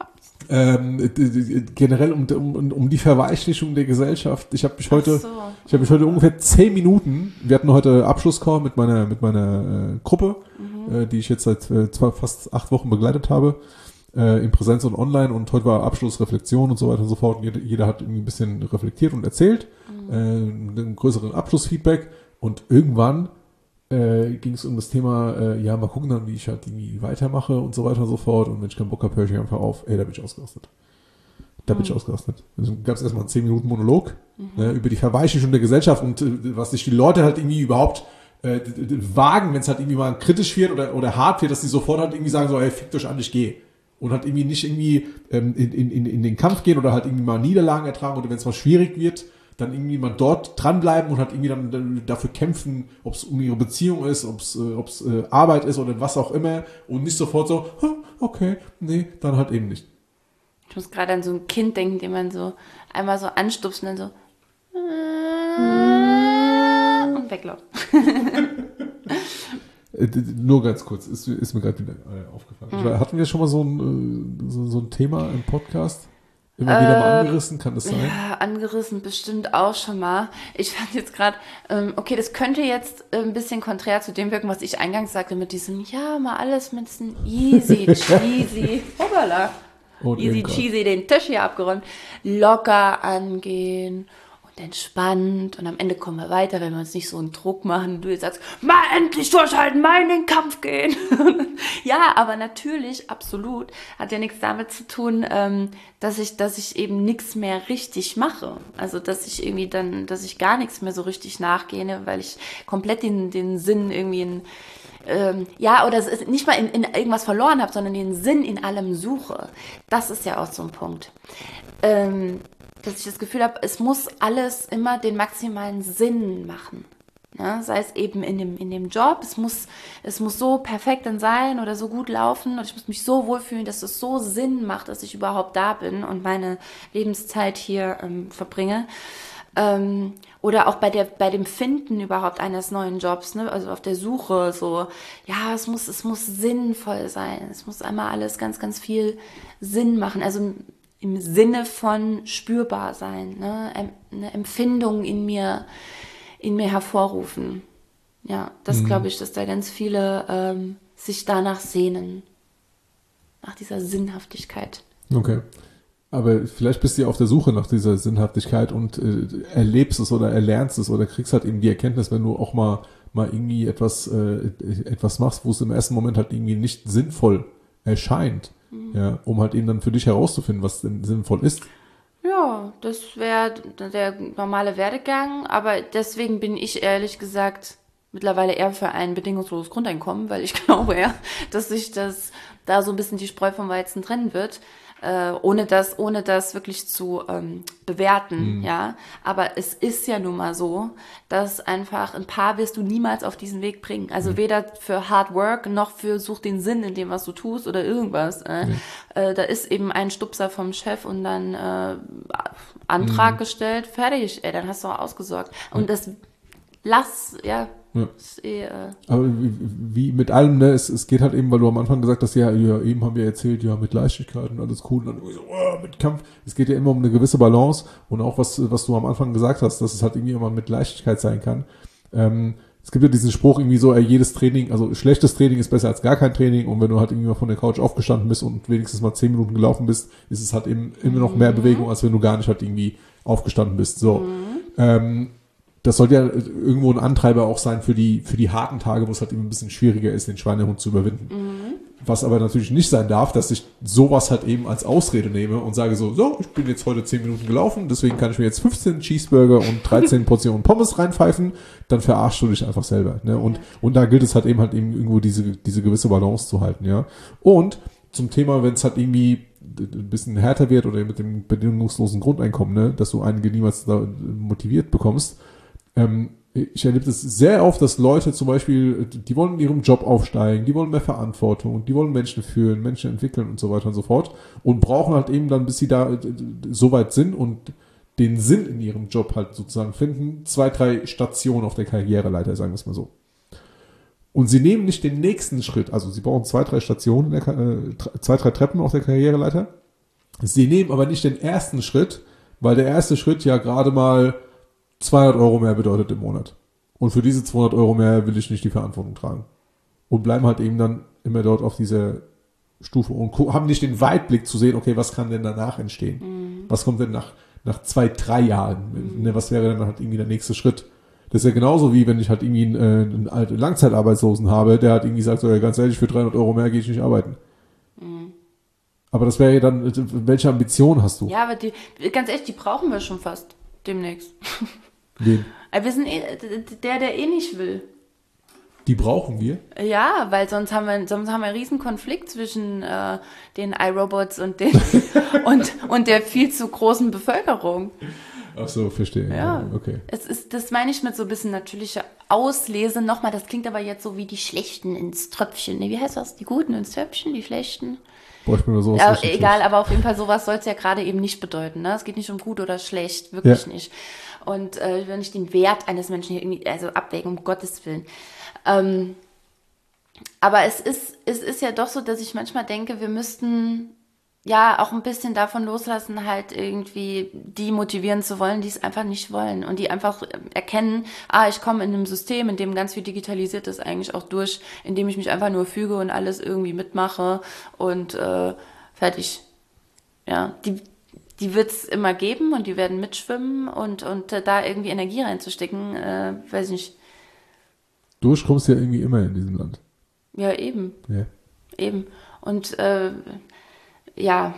Generell um die Verweichlichung der Gesellschaft. Ich habe mich heute ungefähr 10 Minuten, wir hatten heute Abschlusscall mit meiner Gruppe, die ich jetzt seit fast 8 Wochen begleitet habe, in Präsenz und online, und heute war Abschlussreflexion und so weiter und so fort. Und jeder hat irgendwie ein bisschen reflektiert und erzählt, einen größeren Abschlussfeedback, und irgendwann ging es um das Thema, mal gucken dann, wie ich halt irgendwie weitermache und so weiter und so fort, und wenn ich keinen Bock habe, höre ich einfach auf. Da bin ich ausgerastet. Also gab es erstmal einen 10 Minuten Monolog über die Verweichlichung der Gesellschaft und was sich die Leute halt irgendwie überhaupt wagen, wenn es halt irgendwie mal kritisch wird oder hart wird, dass die sofort halt irgendwie sagen so, ey, fickt euch an, ich gehe. Und halt irgendwie nicht irgendwie in den Kampf gehen oder halt irgendwie mal Niederlagen ertragen, oder wenn es mal schwierig wird, dann irgendwie mal dort dranbleiben und halt irgendwie dann dafür kämpfen, ob es um ihre Beziehung ist, ob es Arbeit ist oder was auch immer, und nicht sofort so, okay, nee, dann halt eben nicht. Ich muss gerade an so ein Kind denken, den man so einmal so anstupst und dann so und wegläuft. Nur ganz kurz, ist mir gerade wieder aufgefallen. Hatten wir schon mal so ein Thema im Podcast? Immer wieder mal angerissen, kann das sein? Ja, angerissen bestimmt auch schon mal. Ich fand jetzt gerade, okay, das könnte jetzt ein bisschen konträr zu dem wirken, was ich eingangs sagte, mit diesem, mal alles mit diesem easy, cheesy, hoppala, easy, cheesy, den Tisch hier abgeräumt, locker angehen und und entspannt und am Ende kommen wir weiter, wenn wir uns nicht so einen Druck machen. Du jetzt sagst, mal endlich durchhalten, mal in den Kampf gehen. Ja, aber natürlich, absolut, hat ja nichts damit zu tun, dass ich eben nichts mehr richtig mache. Also, dass ich gar nichts mehr so richtig nachgehe, weil ich komplett den Sinn irgendwie oder es ist nicht mal in irgendwas verloren habe, sondern den Sinn in allem suche. Das ist ja auch so ein Punkt. Dass ich das Gefühl habe, es muss alles immer den maximalen Sinn machen. Ja, sei es eben in dem Job, es muss so perfekt dann sein oder so gut laufen und ich muss mich so wohlfühlen, dass es so Sinn macht, dass ich überhaupt da bin und meine Lebenszeit hier verbringe. Oder auch bei dem Finden überhaupt eines neuen Jobs, ne? Also auf der Suche, so, ja, es muss sinnvoll sein. Es muss einmal alles ganz, ganz viel Sinn machen. Also im Sinne von spürbar sein, ne? Eine Empfindung in mir hervorrufen. Ja, das glaube ich, dass da ganz viele sich danach sehnen. Nach dieser Sinnhaftigkeit. Okay. Aber vielleicht bist du ja auf der Suche nach dieser Sinnhaftigkeit und erlebst es oder erlernst es oder kriegst halt eben die Erkenntnis, wenn du auch mal irgendwie etwas machst, wo es im ersten Moment halt irgendwie nicht sinnvoll erscheint, ja, um halt eben dann für dich herauszufinden, was denn sinnvoll ist. Ja, das wäre der normale Werdegang, aber deswegen bin ich ehrlich gesagt mittlerweile eher für ein bedingungsloses Grundeinkommen, weil ich glaube ja, dass sich das da so ein bisschen die Spreu vom Weizen trennen wird. Ohne das wirklich zu bewerten, ja. Aber es ist ja nun mal so, dass einfach ein Paar wirst du niemals auf diesen Weg bringen. Also weder für Hard Work noch für such den Sinn in dem, was du tust oder irgendwas. Da ist eben ein Stupser vom Chef und dann Antrag gestellt, fertig, dann hast du auch ausgesorgt. Und das ist Aber wie mit allem, ne, es geht halt eben, weil du am Anfang gesagt hast, ja, eben haben wir erzählt, ja, mit Leichtigkeit und alles cool und dann so, mit Kampf. Es geht ja immer um eine gewisse Balance und auch was du am Anfang gesagt hast, dass es halt irgendwie immer mit Leichtigkeit sein kann. Es gibt ja diesen Spruch irgendwie so, jedes Training, also schlechtes Training ist besser als gar kein Training und wenn du halt irgendwie mal von der Couch aufgestanden bist und wenigstens mal 10 Minuten gelaufen bist, ist es halt eben immer noch mehr Bewegung, als wenn du gar nicht halt irgendwie aufgestanden bist. So. Das sollte ja irgendwo ein Antreiber auch sein für die harten Tage, wo es halt eben ein bisschen schwieriger ist, den Schweinehund zu überwinden. Was aber natürlich nicht sein darf, dass ich sowas halt eben als Ausrede nehme und sage so, ich bin jetzt heute 10 Minuten gelaufen, deswegen kann ich mir jetzt 15 Cheeseburger und 13 Portionen Pommes reinpfeifen, dann verarschst du dich einfach selber. Ne? Und da gilt es halt eben irgendwo diese gewisse Balance zu halten, ja. Und zum Thema, wenn es halt irgendwie ein bisschen härter wird oder mit dem bedingungslosen Grundeinkommen, ne, dass du einige niemals da motiviert bekommst, ich erlebe das sehr oft, dass Leute zum Beispiel, die wollen in ihrem Job aufsteigen, die wollen mehr Verantwortung, die wollen Menschen führen, Menschen entwickeln und so weiter und so fort und brauchen halt eben dann, bis sie da so weit sind und den Sinn in ihrem Job halt sozusagen finden, 2, 3 Stationen auf der Karriereleiter, sagen wir es mal so. Und sie nehmen nicht den nächsten Schritt, also sie brauchen 2, 3 Stationen, 2, 3 Treppen auf der Karriereleiter. Sie nehmen aber nicht den ersten Schritt, weil der erste Schritt ja gerade mal 200 Euro mehr bedeutet im Monat. Und für diese 200 Euro mehr will ich nicht die Verantwortung tragen. Und bleiben halt eben dann immer dort auf dieser Stufe und haben nicht den Weitblick zu sehen, okay, was kann denn danach entstehen? Was kommt denn nach 2, 3 Jahren? Ne, was wäre dann halt irgendwie der nächste Schritt? Das ist ja genauso wie, wenn ich halt irgendwie einen alten Langzeitarbeitslosen habe, der halt irgendwie sagt, so, ja, ganz ehrlich, für 300 Euro mehr gehe ich nicht arbeiten. Aber das wäre ja dann, welche Ambition hast du? Ja, aber ganz ehrlich, die brauchen wir schon fast demnächst. Wen? Wir sind der nicht will. Die brauchen wir? Ja, weil sonst haben wir einen riesen Konflikt zwischen den iRobots und und der viel zu großen Bevölkerung. Ach so, verstehe. Ja, okay. Das meine ich mit so ein bisschen natürlicher Auslese. Nochmal, das klingt aber jetzt so wie die Schlechten ins Tröpfchen. Nee, wie heißt das? Die Guten ins Töpfchen, die Schlechten? Boah, ich bin mir sowas ja, egal, aber auf jeden Fall sowas soll es ja gerade eben nicht bedeuten. Ne? Es geht nicht um gut oder schlecht, wirklich nicht. Und ich will nicht den Wert eines Menschen hier irgendwie, also abwägen, um Gottes Willen. Aber es ist ja doch so, dass ich manchmal denke, wir müssten ja auch ein bisschen davon loslassen, halt irgendwie die motivieren zu wollen, die es einfach nicht wollen und die einfach erkennen, ich komme in einem System, in dem ganz viel digitalisiert ist, eigentlich auch durch, in dem ich mich einfach nur füge und alles irgendwie mitmache und fertig. Ja, die wird es immer geben und die werden mitschwimmen und da irgendwie Energie reinzustecken, weiß ich nicht. Durchkommst ja irgendwie immer in diesem Land. Ja, eben. Ja. Eben. Und ja,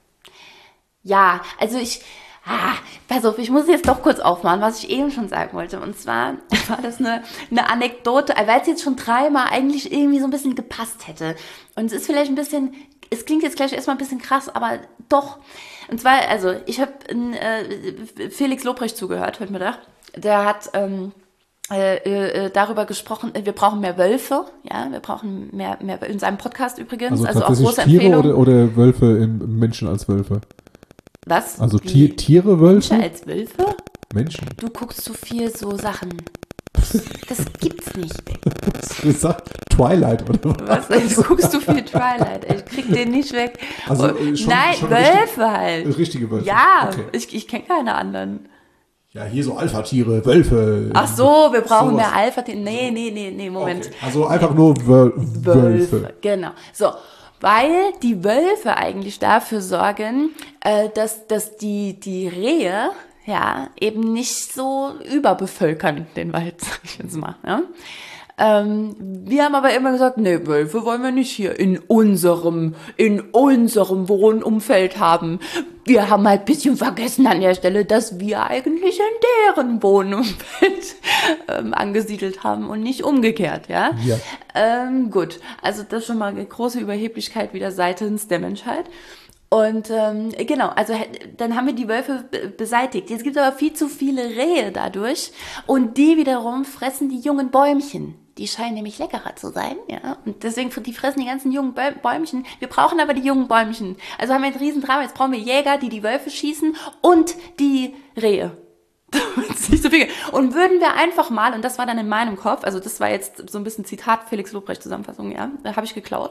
also pass auf, ich muss jetzt doch kurz aufmachen, was ich eben schon sagen wollte. Und zwar war das eine Anekdote, weil es jetzt schon 3-mal eigentlich irgendwie so ein bisschen gepasst hätte. Und es ist vielleicht ein bisschen, es klingt jetzt gleich erstmal ein bisschen krass, aber doch. Und zwar, also ich habe Felix Lobrecht zugehört heute Mittag. Der hat darüber gesprochen, wir brauchen mehr Wölfe, ja, wir brauchen mehr in seinem Podcast übrigens, also auch große Tiere Empfehlung. oder Wölfe im Menschen als Wölfe? Was? Also Tiere, Wölfe? Menschen als Wölfe? Menschen. Du guckst so viel so Sachen. Das gibt's nicht. Was hast du gesagt? Twilight oder was? Du guckst so viel Twilight. Ich krieg den nicht weg. Also, nein, Wölfe halt. Richtige Wölfe. Ja, okay. Ich kenne keine anderen. Ja, hier so Alpha-Tiere, Wölfe. Ach so, wir brauchen sowas. mehr Alpha-Tiere. Nee, Moment. Okay. Also einfach nur Wölfe. Genau. So, weil die Wölfe eigentlich dafür sorgen, dass die Rehe ja eben nicht so überbevölkern den Wald, sag ich jetzt mal. Ja? Wir haben aber immer gesagt, nee, Wölfe wollen wir nicht hier in unserem Wohnumfeld haben. Wir haben halt ein bisschen vergessen an der Stelle, dass wir eigentlich in deren Wohnumfeld angesiedelt haben und nicht umgekehrt, ja? Ja. Gut, also das ist schon mal eine große Überheblichkeit wieder seitens der Menschheit. Und genau, also dann haben wir die Wölfe beseitigt. Jetzt gibt es aber viel zu viele Rehe dadurch und die wiederum fressen die jungen Bäumchen. Die scheinen nämlich leckerer zu sein, ja. Und deswegen, die fressen die ganzen jungen Bäumchen. Wir brauchen aber die jungen Bäumchen. Also haben wir ein Riesendrama. Jetzt brauchen wir Jäger, die Wölfe schießen und die Rehe. Das ist nicht so viel. Und würden wir einfach mal, und das war dann in meinem Kopf, also das war jetzt so ein bisschen Zitat Felix Lobrecht Zusammenfassung, ja, da habe ich geklaut.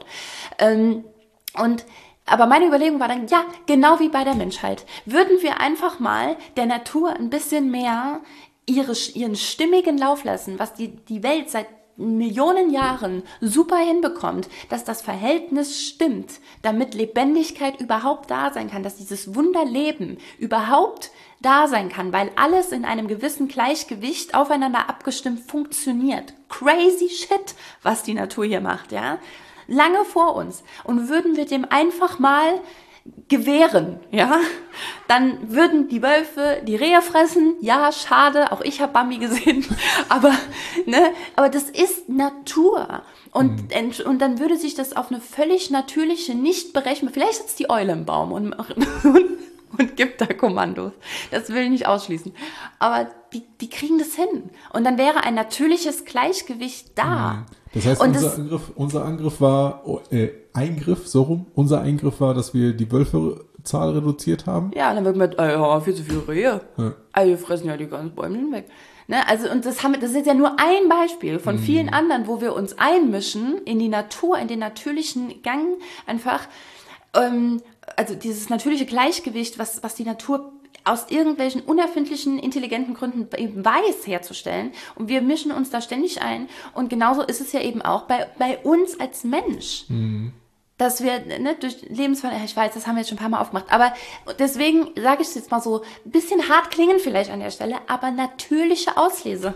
Aber meine Überlegung war dann, ja, genau wie bei der Menschheit, würden wir einfach mal der Natur ein bisschen mehr ihren stimmigen Lauf lassen, was die Welt seit Millionen Jahren super hinbekommt, dass das Verhältnis stimmt, damit Lebendigkeit überhaupt da sein kann, dass dieses Wunderleben überhaupt da sein kann, weil alles in einem gewissen Gleichgewicht aufeinander abgestimmt funktioniert. Crazy shit, was die Natur hier macht, ja? Lange vor uns. Und würden wir dem einfach mal gewähren, ja, dann würden die Wölfe die Rehe fressen. Ja, schade, auch ich habe Bambi gesehen, aber das ist Natur. Und dann würde sich das auf eine völlig natürliche, nicht berechenbare, vielleicht sitzt die Eule im Baum und gibt da Kommandos. Das will ich nicht ausschließen. Aber die kriegen das hin. Und dann wäre ein natürliches Gleichgewicht da. Das heißt, unser Eingriff war, unser Eingriff war, dass wir die Wölferzahl reduziert haben. Ja, dann wird man, viel zu viele Rehe. Ja. Also wir fressen ja die ganzen Bäume weg. Ne? Also, und das ist jetzt ja nur ein Beispiel von vielen anderen, wo wir uns einmischen in die Natur, in den natürlichen Gang einfach. Also dieses natürliche Gleichgewicht, was die Natur aus irgendwelchen unerfindlichen, intelligenten Gründen eben weiß, herzustellen. Und wir mischen uns da ständig ein. Und genauso ist es ja eben auch bei uns als Mensch. Dass wir durch Lebensveränderung, ich weiß, das haben wir jetzt schon ein paar Mal aufgemacht, aber deswegen sage ich es jetzt mal so, ein bisschen hart klingen vielleicht an der Stelle, aber natürliche Auslese.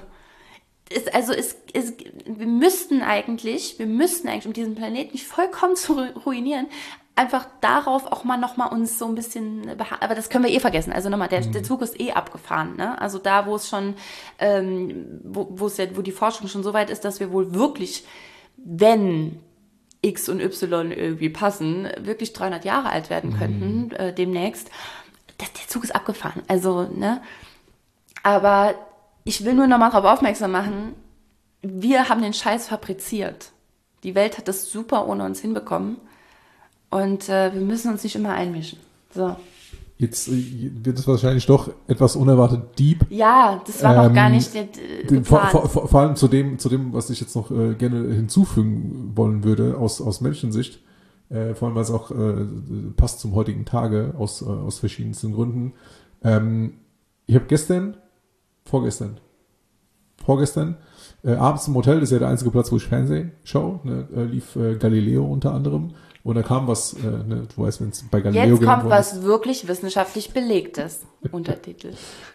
Wir müssten eigentlich, um diesen Planeten nicht vollkommen zu ruinieren, einfach darauf auch mal nochmal uns so ein bisschen aber das können wir vergessen. Also nochmal, der Zug ist abgefahren, ne? Also da, wo es schon, wo die Forschung schon so weit ist, dass wir wohl wirklich, wenn X und Y irgendwie passen, wirklich 300 Jahre alt werden könnten, demnächst. Der Zug ist abgefahren. Also, ne? Aber ich will nur nochmal darauf aufmerksam machen, wir haben den Scheiß fabriziert. Die Welt hat das super ohne uns hinbekommen. Und wir müssen uns nicht immer einmischen. So. Jetzt wird es wahrscheinlich doch etwas unerwartet deep. Ja, das war noch gar nicht vor allem zu dem, was ich jetzt noch gerne hinzufügen wollen würde aus Menschensicht. Vor allem, weil es auch passt zum heutigen Tage aus verschiedensten Gründen. Ich habe vorgestern, abends im Hotel, das ist ja der einzige Platz, wo ich Fernsehen schaue, lief Galileo unter anderem. Und da kam was, ne, du weißt, wenn es bei Galileo Jetzt genannt kommt worden was wirklich wissenschaftlich Belegtes. Untertitel.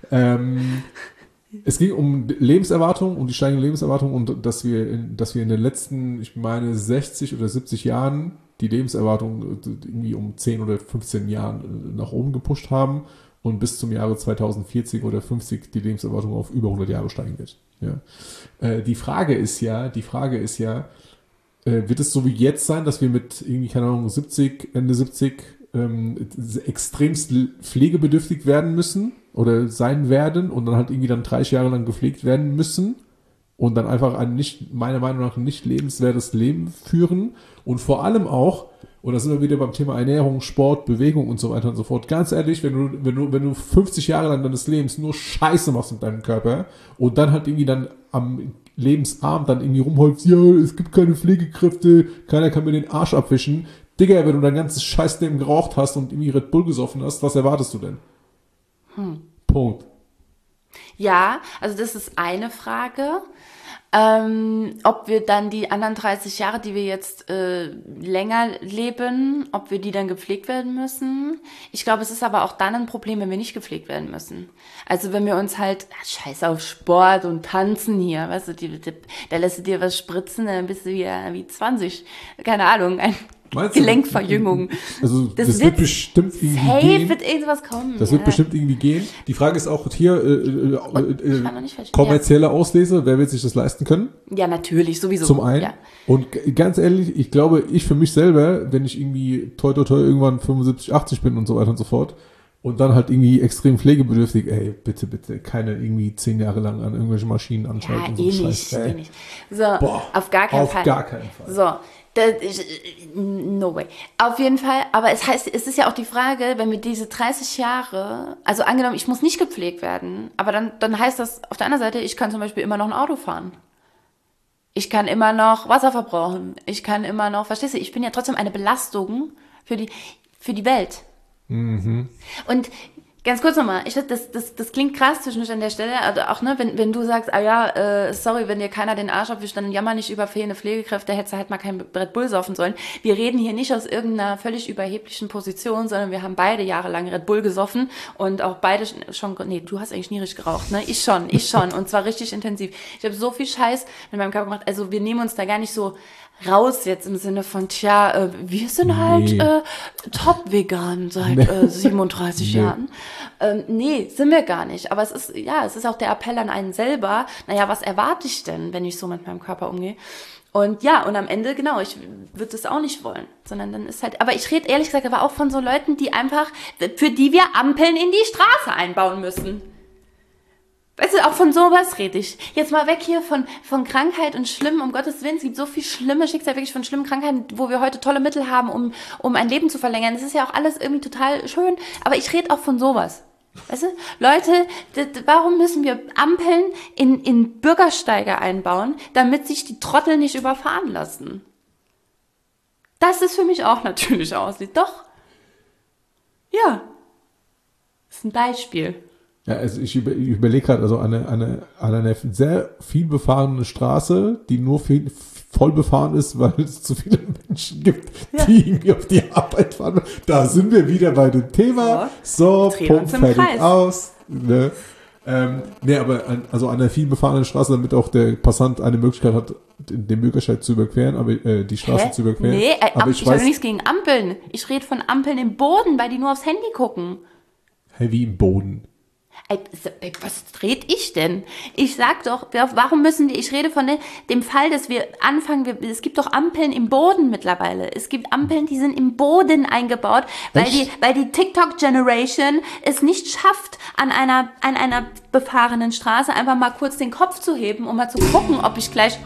Es ging um Lebenserwartung, um die steigende Lebenserwartung und dass wir in den letzten, ich meine, 60 oder 70 Jahren die Lebenserwartung irgendwie um 10 oder 15 Jahren nach oben gepusht haben und bis zum Jahre 2040 oder 50 die Lebenserwartung auf über 100 Jahre steigen wird. Ja. Die Frage ist ja, wird es so wie jetzt sein, dass wir mit irgendwie, keine Ahnung, Ende 70 extremst pflegebedürftig werden müssen oder sein werden und dann halt irgendwie dann 30 Jahre lang gepflegt werden müssen und dann einfach ein meiner Meinung nach nicht lebenswertes Leben führen und vor allem auch, und da sind wir wieder beim Thema Ernährung, Sport, Bewegung und so weiter und so fort. Ganz ehrlich, wenn du 50 Jahre lang deines Lebens nur Scheiße machst mit deinem Körper und dann halt irgendwie dann am Lebensabend dann irgendwie rumholst, ja, es gibt keine Pflegekräfte, keiner kann mir den Arsch abwischen. Digga, wenn du dein ganzes Scheißleben geraucht hast und irgendwie Red Bull gesoffen hast, was erwartest du denn? Punkt. Ja, also das ist eine Frage. Ob wir dann die anderen 30 Jahre, die wir jetzt länger leben, ob wir die dann gepflegt werden müssen. Ich glaube, es ist aber auch dann ein Problem, wenn wir nicht gepflegt werden müssen. Also wenn wir uns halt, scheiß auf Sport und Tanzen hier, weißt du, da lässt du dir was spritzen, dann bist du wie 20, keine Ahnung, Gelenkverjüngung. Also das wird bestimmt irgendwie gehen. Wird irgendwas kommen. Das wird bestimmt irgendwie gehen. Die Frage ist auch hier, nicht kommerzielle Auslese, wer wird sich das leisten können? Ja, natürlich, sowieso. Zum einen. Ja. Und ganz ehrlich, ich glaube, ich für mich selber, wenn ich irgendwie toi irgendwann 75, 80 bin und so weiter und so fort und dann halt irgendwie extrem pflegebedürftig, ey, bitte, keine irgendwie 10 Jahre lang an irgendwelche Maschinen anschalten. Ja, und so Scheiß, nicht. So, auf gar keinen Fall. Auf gar keinen Fall. So. No way. Auf jeden Fall, aber es ist ja auch die Frage, wenn wir diese 30 Jahre, also angenommen, ich muss nicht gepflegt werden, aber dann heißt das auf der anderen Seite, ich kann zum Beispiel immer noch ein Auto fahren. Ich kann immer noch Wasser verbrauchen. Ich kann immer noch, verstehst du, ich bin ja trotzdem eine Belastung für die Welt. Mhm. Und ganz kurz nochmal, das klingt krass zwischendurch an der Stelle, also auch, ne, wenn du sagst, sorry, wenn dir keiner den Arsch abwischt, dann jammer nicht über fehlende Pflegekräfte, hättest du halt mal kein Red Bull saufen sollen. Wir reden hier nicht aus irgendeiner völlig überheblichen Position, sondern wir haben beide jahrelang Red Bull gesoffen und auch beide schon, nee, du hast eigentlich nie richtig geraucht, ne? Ich schon, und zwar richtig intensiv. Ich habe so viel Scheiß mit meinem Körper gemacht, also wir nehmen uns da gar nicht so raus jetzt im Sinne von, wir sind halt top vegan seit 37 Jahren. Nee, sind wir gar nicht. Aber es ist auch der Appell an einen selber, was erwarte ich denn, wenn ich so mit meinem Körper umgehe? Und und am Ende, genau, ich würde das auch nicht wollen, sondern dann ist halt, aber ich rede ehrlich gesagt aber auch von so Leuten, die einfach, für die wir Ampeln in die Straße einbauen müssen. Weißt du, auch von sowas rede ich. Jetzt mal weg hier von Krankheit und Schlimm, um Gottes Willen. Es gibt so viel schlimme Schicksale, wirklich von schlimmen Krankheiten, wo wir heute tolle Mittel haben, um ein Leben zu verlängern. Das ist ja auch alles irgendwie total schön. Aber ich rede auch von sowas. Weißt du, Leute, warum müssen wir Ampeln in Bürgersteige einbauen, damit sich die Trottel nicht überfahren lassen? Das ist für mich auch natürlich aussieht. Doch. Ja. Das ist ein Beispiel. Ja, also ich überlege gerade, also eine sehr viel befahrene Straße, die nur voll befahren ist, weil es zu viele Menschen gibt, die irgendwie auf die Arbeit fahren. Da sind wir wieder bei dem Thema. So, Punkt, fertig, aus. Ne? Aber also eine viel befahrene Straße, damit auch der Passant eine Möglichkeit hat, den Bürgersteig zu überqueren, aber die Straße zu überqueren. Nee, aber ich habe nichts gegen Ampeln. Ich rede von Ampeln im Boden, weil die nur aufs Handy gucken. Hey, wie im Boden? Was red ich denn? Ich sag doch, warum müssen wir, ich rede von dem Fall, dass wir anfangen, es gibt doch Ampeln im Boden mittlerweile. Es gibt Ampeln, die sind im Boden eingebaut, weil die TikTok-Generation es nicht schafft, an einer befahrenen Straße einfach mal kurz den Kopf zu heben, um mal zu gucken, ob ich gleich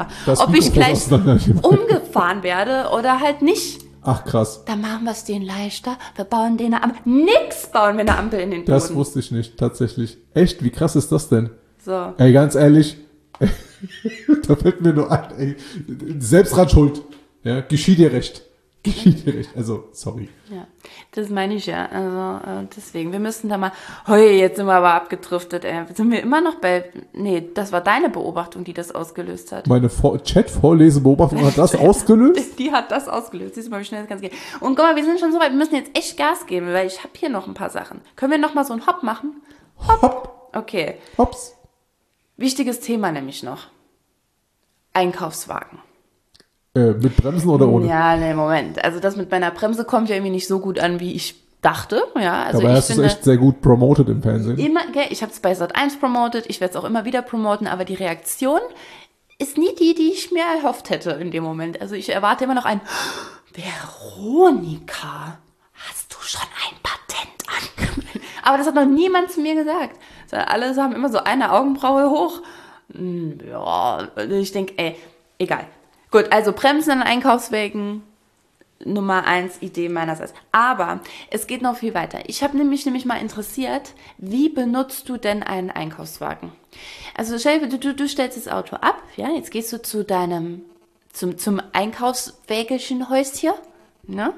umgefahren werde oder halt nicht. Ach, krass. Dann machen wir es denen leichter. Wir bauen denen eine Ampel. Nix bauen wir eine Ampel in den Boden. Das wusste ich nicht, tatsächlich. Echt? Wie krass ist das denn? So. Ey, ganz ehrlich, da fällt mir nur ein, ey, Selbstrat schuld. Ja, geschieht dir recht. Also, sorry. Ja, das meine ich ja. Also deswegen, wir müssen da mal, jetzt sind wir aber abgedriftet, ey. Sind wir immer noch nee, das war deine Beobachtung, die das ausgelöst hat. Meine Chat-Vorlesebeobachtung hat das ausgelöst? Die hat das ausgelöst. Siehst du mal, wie schnell das Ganze geht. Und guck mal, wir sind schon so weit, wir müssen jetzt echt Gas geben, weil ich habe hier noch ein paar Sachen. Können wir noch mal so einen Hopp machen? Hopp. Okay. Hops. Wichtiges Thema nämlich noch. Einkaufswagen. Mit Bremsen oder ohne? Ja, nee, Moment. Also das mit meiner Bremse kommt ja irgendwie nicht so gut an, wie ich dachte. Ja, also aber hast du es echt sehr gut promoted im Fernsehen? Ich habe es bei Sat.1 promotet, ich werde es auch immer wieder promoten, aber die Reaktion ist nie die ich mir erhofft hätte in dem Moment. Also ich erwarte immer noch ein Veronika, hast du schon ein Patent angemeldet? Aber das hat noch niemand zu mir gesagt. Alle haben immer so eine Augenbraue hoch. Ja, ich denke, egal. Gut, also Bremsen an Einkaufswegen, Nummer 1 Idee meinerseits. Aber es geht noch viel weiter. Ich habe nämlich mal interessiert, wie benutzt du denn einen Einkaufswagen? Also stell dir, du stellst das Auto ab, ja, jetzt gehst du zu deinem, zum Einkaufswägelchenhäuschen, ne?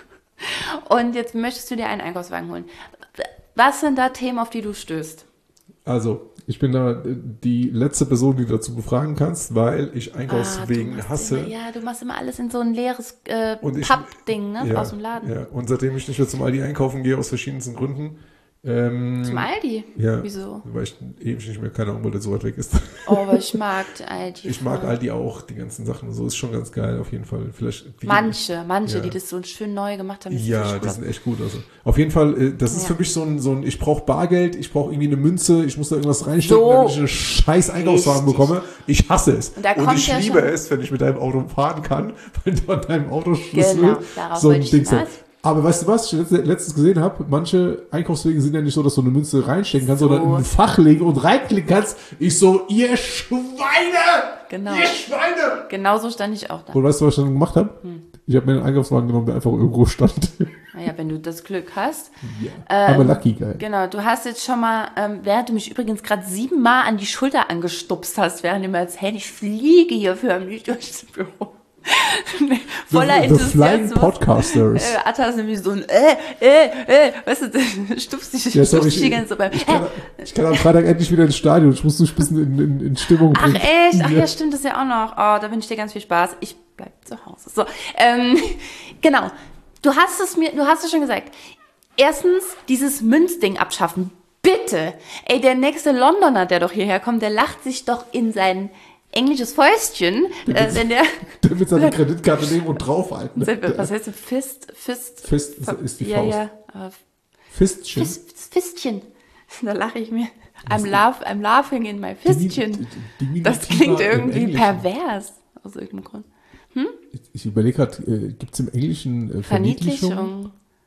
Und jetzt möchtest du dir einen Einkaufswagen holen. Was sind da Themen, auf die du stößt? Also, ich bin da die letzte Person, die du dazu befragen kannst, weil ich Einkaufswegen hasse. Du machst immer alles in so ein leeres Pappding, ne? Ja, aus dem Laden. Ja, und seitdem ich nicht mehr zum Aldi einkaufen gehe, aus verschiedensten Gründen. Zum Aldi? Ja. Wieso? Weil ich ewig nicht mehr, keine Ahnung, weil der so weit weg ist. Oh, aber ich mag Aldi. Ich mag Aldi auch, die ganzen Sachen und so, ist schon ganz geil, auf jeden Fall. Vielleicht manche, ja. Die das so schön neu gemacht haben. Ja, die sind echt gut. Also auf jeden Fall, das ist für mich so ein ich brauche Bargeld, ich brauche irgendwie eine Münze, ich muss da irgendwas reinstecken, damit ich einen scheiß Einkaufswagen bekomme. Ich hasse es. Und ich liebe es, wenn ich mit deinem Auto fahren kann, weil du an deinem Autoschlüssel so ein Ding hast. Aber weißt du, was ich letztens gesehen habe? Manche Einkaufswege sind ja nicht so, dass du eine Münze reinstecken kannst, sondern in ein Fach legen und reinklicken kannst. Ich so, ihr Schweine! Genau. Ihr Schweine! Genau so stand ich auch da. Und weißt du, was ich dann gemacht habe? Ich habe mir einen Einkaufswagen genommen, der einfach irgendwo stand. Naja, wenn du das Glück hast. Ja, aber lucky, geil. Genau, du hast jetzt schon mal, während du mich übrigens gerade 7 Mal an die Schulter angestupst hast, während du mir als ich fliege hier förmlich durchs Büro. Voller The Flying Podcasters. Atta ist nämlich so ein weißt du, stupst dich die ganze Zeit beim ich kann am Freitag endlich wieder ins Stadion. Ich muss mich ein bisschen in Stimmung bringen. Ach echt? Ach ja, stimmt, das ist ja auch noch. Oh, da wünsche ich dir ganz viel Spaß. Ich bleib zu Hause. So, genau. Du hast es schon gesagt. Erstens, dieses Münzding abschaffen. Bitte. Ey, der nächste Londoner, der doch hierher kommt, der lacht sich doch in sein englisches Fäustchen, wenn der mit seiner Kreditkarte nehmen und draufhalten. Was heißt das? Fist ist die Faust. Ja. Fistchen. Fistchen. Da lache ich mir. I'm laughing in my Fistchen. Das klingt irgendwie pervers. Aus irgendeinem Grund. Ich überlege gerade, gibt es im Englischen Verniedlichung?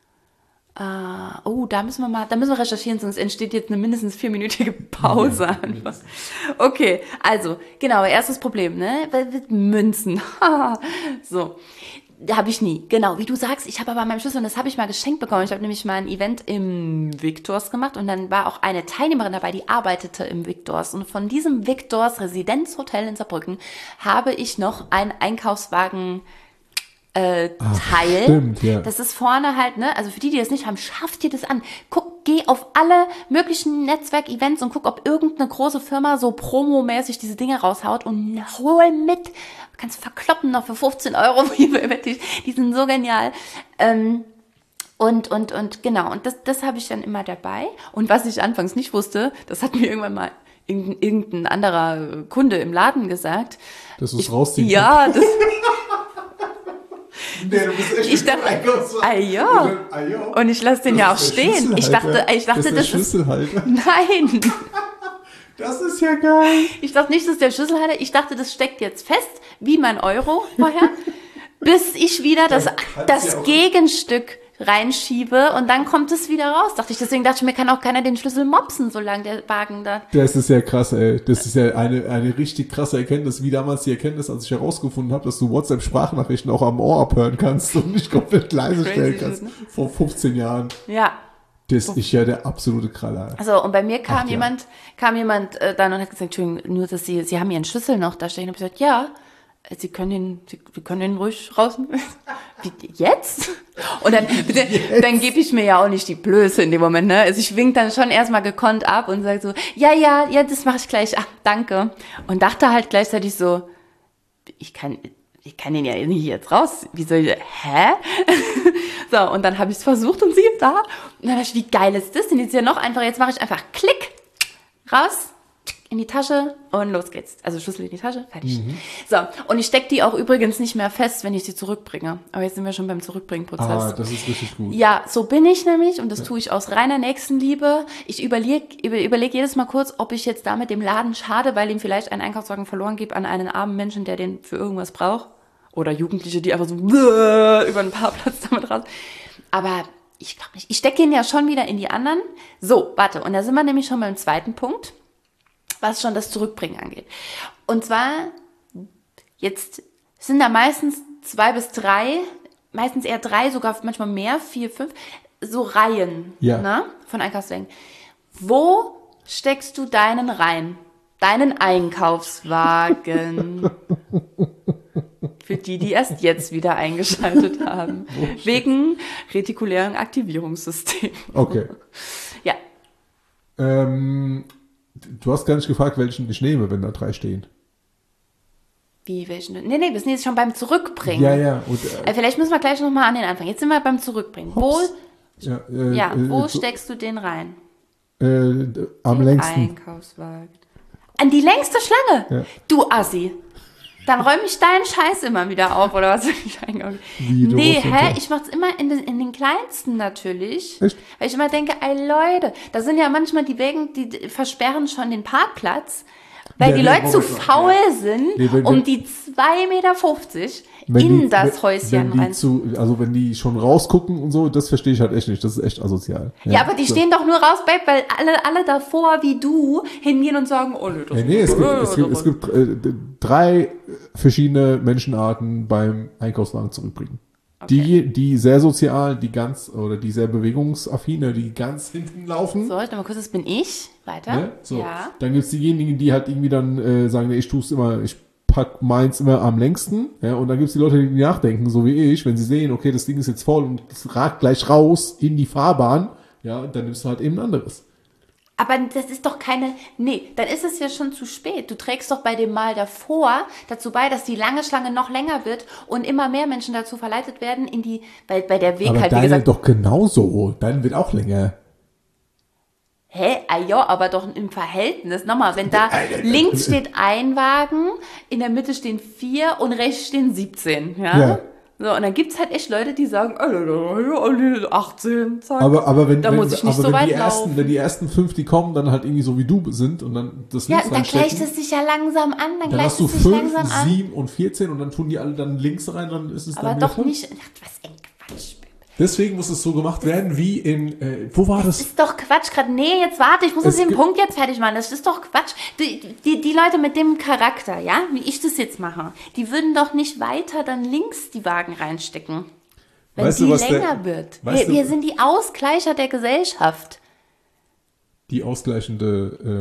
Da müssen wir recherchieren, sonst entsteht jetzt eine mindestens 4-minütige Pause einfach. Okay, also, genau, erstes Problem, ne? Münzen. So. Habe ich nie. Genau, wie du sagst, ich habe aber meinem Schlüssel, und das habe ich mal geschenkt bekommen. Ich habe nämlich mal ein Event im Victors gemacht und dann war auch eine Teilnehmerin dabei, die arbeitete im Victors. Und von diesem Victors Residenzhotel in Saarbrücken habe ich noch einen Einkaufswagen Teil. Stimmt, ja. Das ist vorne halt, ne, also für die das nicht haben, schafft dir das an. Geh auf alle möglichen Netzwerkevents und guck, ob irgendeine große Firma so promomäßig diese Dinge raushaut und hol mit. Du kannst verkloppen noch für 15 Euro. Die sind so genial. Und genau, und das habe ich dann immer dabei. Und was ich anfangs nicht wusste, das hat mir irgendwann mal irgendein anderer Kunde im Laden gesagt. Dass du es rausziehen Ja, das... Nee, du bist echt ich dachte, und ich lasse den ja auch stehen. Ich dachte, das ist nein. Das ist ja geil. Ich dachte nicht, das ist der Schlüsselhalter. Ich dachte, das steckt jetzt fest, wie mein Euro vorher, bis ich wieder das Gegenstück reinschiebe und dann kommt es wieder raus. Deswegen dachte ich, mir kann auch keiner den Schlüssel mopsen, solange der Wagen da... Das ist ja krass, ey. Das ist ja eine richtig krasse Erkenntnis, wie damals die Erkenntnis, als ich herausgefunden habe, dass du WhatsApp-Sprachnachrichten auch am Ohr abhören kannst und nicht komplett leise stellen kannst. Ne? Vor 15 Jahren. Ja. Das ist ja der absolute Kraller. Also, und bei mir kam jemand dann und hat gesagt, Entschuldigung, nur, dass Sie haben Ihren Schlüssel noch da stehen. Und ich habe gesagt, ja, Sie können den ruhig rausnehmen. Wie, jetzt? Und dann gebe ich mir ja auch nicht die Blöße in dem Moment, ne? Also ich wink dann schon erstmal gekonnt ab und sage so, ja, das mache ich gleich, ach, danke. Und dachte halt gleichzeitig so, ich kann den ja nicht jetzt raus. Wie soll ich, hä? So, und dann habe ich es versucht und sie ist da. Und dann dachte ich, wie geil ist das denn? Jetzt ist ja noch einfacher. Jetzt mache ich einfach Klick, raus, in die Tasche und los geht's. Also Schlüssel in die Tasche, fertig. So, und ich stecke die auch übrigens nicht mehr fest, wenn ich sie zurückbringe. Aber jetzt sind wir schon beim Zurückbringen-Prozess. Ah, das ist richtig gut. Ja, so bin ich nämlich und das tue ich aus reiner Nächstenliebe. Ich überleg jedes Mal kurz, ob ich jetzt damit dem Laden schade, weil ihm vielleicht einen Einkaufswagen verloren gebe an einen armen Menschen, der den für irgendwas braucht. Oder Jugendliche, die einfach so über den Parkplatz damit raus. Aber ich glaube nicht. Ich stecke ihn ja schon wieder in die anderen. So, warte. Und da sind wir nämlich schon beim zweiten Punkt, was schon das Zurückbringen angeht. Und zwar, jetzt sind da meistens 2 bis 3, meistens eher 3, sogar manchmal mehr, 4, 5, so Reihen, ne, von Einkaufswagen. Wo steckst du deinen rein? Deinen Einkaufswagen. Für die erst jetzt wieder eingeschaltet haben. Wegen retikulären Aktivierungssystem. Okay. Ja. Du hast gar nicht gefragt, welchen ich nehme, wenn da 3 stehen. Wie, welchen? Nee, wir sind jetzt schon beim Zurückbringen. Ja. Und, vielleicht müssen wir gleich nochmal an den Anfang. Jetzt sind wir beim Zurückbringen. Wo Wo steckst du den rein? Am längsten. Einkaufswagen. An die längste Schlange? Ja. Du Assi. Dann räume ich deinen Scheiß immer wieder auf, oder was soll ich eigentlich? Nee, ich mach's immer in den kleinsten natürlich. Echt? Weil ich immer denke, ey Leute, da sind ja manchmal die Wegen, die versperren schon den Parkplatz, weil die Leute zu faul sind, um die 2,50 Meter in das Häuschen rein. Also wenn die schon rausgucken und so, das verstehe ich halt echt nicht. Das ist echt asozial. Ja, aber die stehen doch nur raus, weil alle davor wie du hingehen und sagen, oh nee, es gibt 3 verschiedene Menschenarten beim Einkaufswagen zurückbringen. Okay. Die sehr sozial, die sehr bewegungsaffine, die ganz hinten laufen. So, mal kurz, das bin ich. Weiter. Ne? So. Ja. Dann gibt's diejenigen, die halt irgendwie dann sagen, nee, ich pack meins immer am längsten. Ja, und dann gibt's die Leute, die nachdenken, so wie ich, wenn sie sehen, okay, das Ding ist jetzt voll und es ragt gleich raus in die Fahrbahn, ja, dann nimmst du halt eben ein anderes. Aber das ist doch dann ist es ja schon zu spät. Du trägst doch bei dem Mal davor dazu bei, dass die lange Schlange noch länger wird und immer mehr Menschen dazu verleitet werden, bei der Weg aber halt, wie gesagt. Aber doch genauso. Deine wird auch länger. Hä? Ah ja, aber doch im Verhältnis. Nochmal, wenn da links steht ein Wagen, in der Mitte stehen 4 und rechts stehen 17, ja? So, und dann gibt's halt echt Leute, die sagen, 18, zack. Aber wenn die ersten 5, die kommen, dann halt irgendwie so wie du sind und dann das links dann gleicht es sich ja langsam an. Dann hast du 5, 7 und 14 und dann tun die alle dann links rein, dann ist es aber dann doch nicht, was ein Quatsch. Deswegen muss es so gemacht werden wie in, wo war das? Das ist doch Quatsch gerade. Nee, jetzt warte, ich muss den Punkt jetzt fertig machen. Das ist doch Quatsch. Die Leute mit dem Charakter, ja, wie ich das jetzt mache, die würden doch nicht weiter dann links die Wagen reinstecken, wenn die länger wird. Wir sind die Ausgleicher der Gesellschaft. Die ausgleichende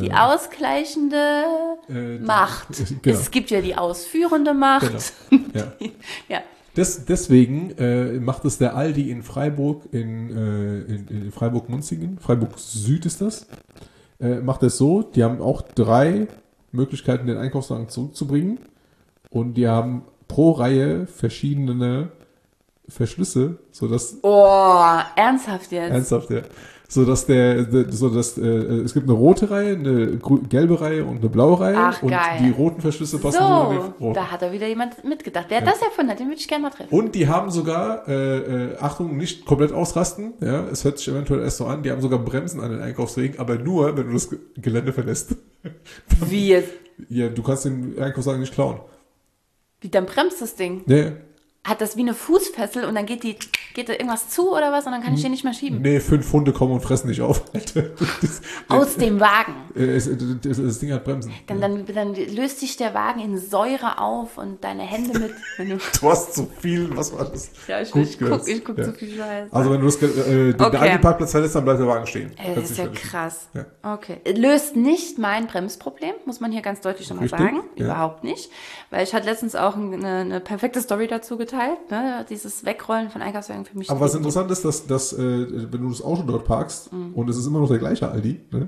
Macht. Genau. Es gibt ja die ausführende Macht. Genau. Ja. Deswegen macht es der Aldi in Freiburg, in Freiburg-Munzingen, Freiburg Süd ist das, macht es so, die haben auch 3 Möglichkeiten, den Einkaufswagen zurückzubringen und die haben pro Reihe verschiedene Verschlüsse, sodass... Oh, ernsthaft jetzt? Ernsthaft, ja. Es gibt eine rote Reihe, eine gelbe Reihe und eine blaue Reihe. Ach, und geil. Die roten Verschlüsse passen so an die roten. Da hat wieder jemand mitgedacht. Wer das erfunden hat, den würde ich gerne mal treffen. Und die haben sogar, Achtung, nicht komplett ausrasten, ja, es hört sich eventuell erst so an, die haben sogar Bremsen an den Einkaufswegen, aber nur, wenn du das Gelände verlässt. Wie jetzt? Ja, du kannst den Einkaufswagen nicht klauen. Wie, dann bremst das Ding? Nee. Hat das wie eine Fußfessel und dann geht da irgendwas zu oder was und dann kann ich den nicht mehr schieben? Nee, 5 Hunde kommen und fressen dich auf. Aus dem Wagen. Das Ding hat Bremsen. Dann löst sich der Wagen in Säure auf und deine Hände mit. Du hast zu viel, was war das? Ja, ich guck zu viel Scheiße. Also wenn du den Parkplatz verlässt, dann bleibt der Wagen stehen. Das ist ja krass. Ja. Okay. Löst nicht mein Bremsproblem, muss man hier ganz deutlich nochmal sagen. Ja. Überhaupt nicht. Weil ich hatte letztens auch eine perfekte Story dazu geteilt. halt, ne? Dieses Wegrollen von Einkaufswagen für mich. Aber was interessant ist, dass wenn du das Auto dort parkst, und es ist immer noch der gleiche Aldi, ne?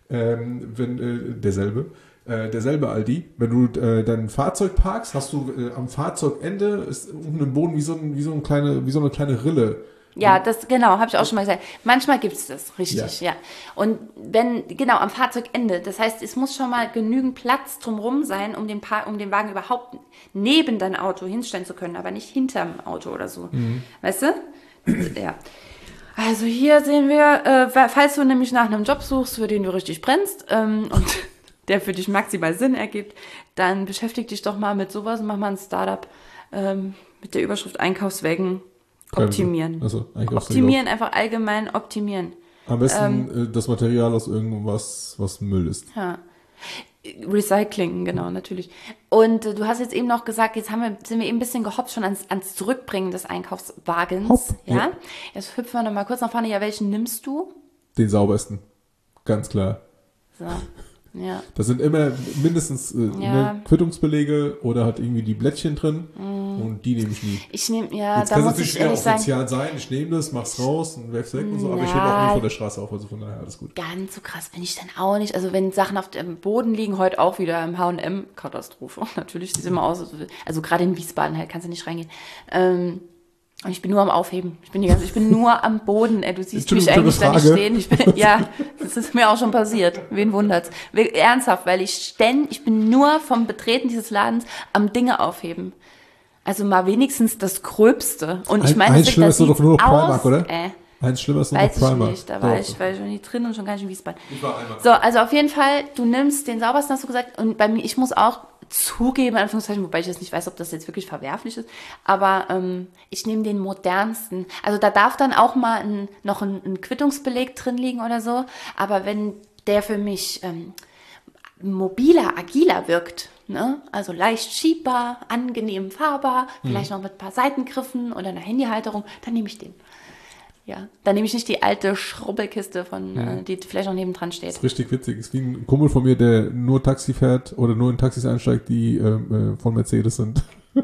Derselbe Aldi, wenn du dein Fahrzeug parkst, hast du am Fahrzeugende ist unten im Boden wie so eine kleine Rille. Ja, das, genau, habe ich auch schon mal gesagt. Manchmal gibt es das, richtig, ja. Und genau, am Fahrzeugende, das heißt, es muss schon mal genügend Platz drumherum sein, um den Wagen überhaupt neben dein Auto hinstellen zu können, aber nicht hinterm Auto oder so. Weißt du? Ja. Also hier sehen wir, falls du nämlich nach einem Job suchst, für den du richtig brennst, und der für dich maximal Sinn ergibt, dann beschäftige dich doch mal mit sowas und mach mal ein Startup mit der Überschrift Einkaufswagen optimieren. Also, optimieren, einfach allgemein optimieren. Am besten das Material aus irgendwas, was Müll ist. Ja. Recycling, genau, natürlich. Und du hast jetzt eben noch gesagt, sind wir eben ein bisschen gehoppt schon ans Zurückbringen des Einkaufswagens. Hopp, ja. Jetzt hüpfen wir noch mal kurz nach vorne. Ja, welchen nimmst du? Den saubersten. Ganz klar. So. Ja. Da sind immer mindestens Quittungsbelege oder hat irgendwie die Blättchen drin und die nehme ich nie. Jetzt da muss ich ehrlich sagen. Sozial sein, ich nehme das, mach's raus und werf's weg und so, aber ich hebe auch nie von der Straße auf, also von daher alles gut. Ganz so krass bin ich dann auch nicht. Also wenn Sachen auf dem Boden liegen, heute auch wieder im H&M, Katastrophe. Natürlich sieht es immer aus, also gerade in Wiesbaden halt kannst du nicht reingehen. Und ich bin nur am Aufheben. Ich bin nur am Boden. Du siehst mich eigentlich da nicht stehen. Das ist mir auch schon passiert. Wen wundert's? Ernsthaft, weil ich bin nur vom Betreten dieses Ladens am Dinge aufheben. Also mal wenigstens das Gröbste. Und ich meine, eins schlimmer ist doch nur noch Primark, oder? Eins schlimmer ist nur noch Primark. Weiß ich nicht. Da war ich schon nie drin und schon gar nicht in Wiesbaden. Ich war einmal. So, also auf jeden Fall, du nimmst den saubersten, hast du gesagt. Und bei mir, ich muss auch zugeben, in Anführungszeichen, wobei ich jetzt nicht weiß, ob das jetzt wirklich verwerflich ist, aber ich nehme den modernsten. Also da darf dann auch mal noch ein Quittungsbeleg drin liegen oder so, aber wenn der für mich mobiler, agiler wirkt, ne? Also leicht schiebbar, angenehm fahrbar, vielleicht noch mit ein paar Seitengriffen oder einer Handyhalterung, dann nehme ich den. Ja, dann nehme ich nicht die alte Schrubbelkiste die vielleicht noch nebendran steht. Das ist richtig witzig. Es ist wie ein Kumpel von mir, der nur Taxi fährt oder nur in Taxis einsteigt, die von Mercedes sind.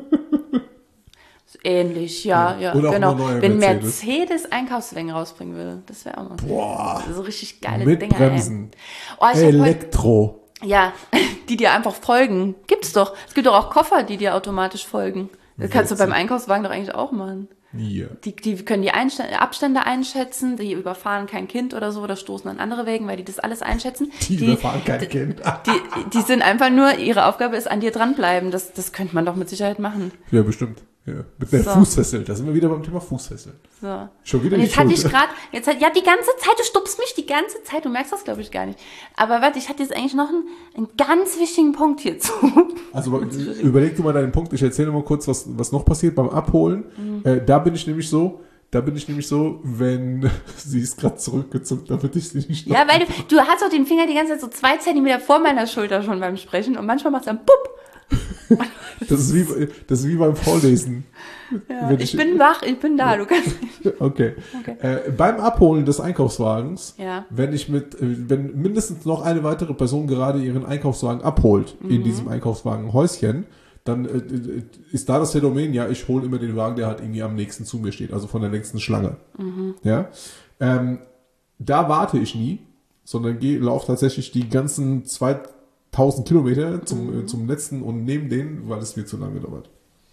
Ähnlich, ja, oder genau. Wenn Mercedes Einkaufswagen rausbringen würde, das wäre auch mal so richtig geile mit Dinger. Bremsen. Elektro. Ja, die dir einfach folgen. Gibt's doch. Es gibt doch auch Koffer, die dir automatisch folgen. Das kannst du beim Einkaufswagen doch eigentlich auch machen. Ja. Die können die Abstände einschätzen, die überfahren kein Kind oder so oder stoßen an andere Wegen, weil die das alles einschätzen. Die überfahren kein Kind. Die sind einfach nur, ihre Aufgabe ist an dir dranbleiben. Das könnte man doch mit Sicherheit machen. Ja, bestimmt. Ja. Mit der Fußfessel. Da sind wir wieder beim Thema Fußfessel. So. Schon wieder und jetzt hatte ich gerade, die ganze Zeit, du stupst mich die ganze Zeit, du merkst das glaube ich gar nicht. Aber warte, ich hatte jetzt eigentlich noch einen ganz wichtigen Punkt hierzu. Also überleg du mal deinen Punkt, ich erzähle mal kurz, was noch passiert beim Abholen. Da bin ich nämlich so, wenn sie ist gerade zurückgezuckt, damit ich sie nicht. Ja, weil du hast doch den Finger die ganze Zeit so 2 Zentimeter vor meiner Schulter schon beim Sprechen und manchmal machst du dann Pupp. Das ist wie beim Vorlesen. Ja, ich bin wach, ich bin da, du kannst. Okay. Beim Abholen des Einkaufswagens, ja. wenn mindestens noch eine weitere Person gerade ihren Einkaufswagen abholt in diesem Einkaufswagenhäuschen, dann ist da das Phänomen, ja, ich hole immer den Wagen, der halt irgendwie am nächsten zu mir steht, also von der nächsten Schlange. Ja. Da warte ich nie, sondern laufe tatsächlich die ganzen 2000 Kilometer zum letzten und neben denen, weil es mir zu lange dauert.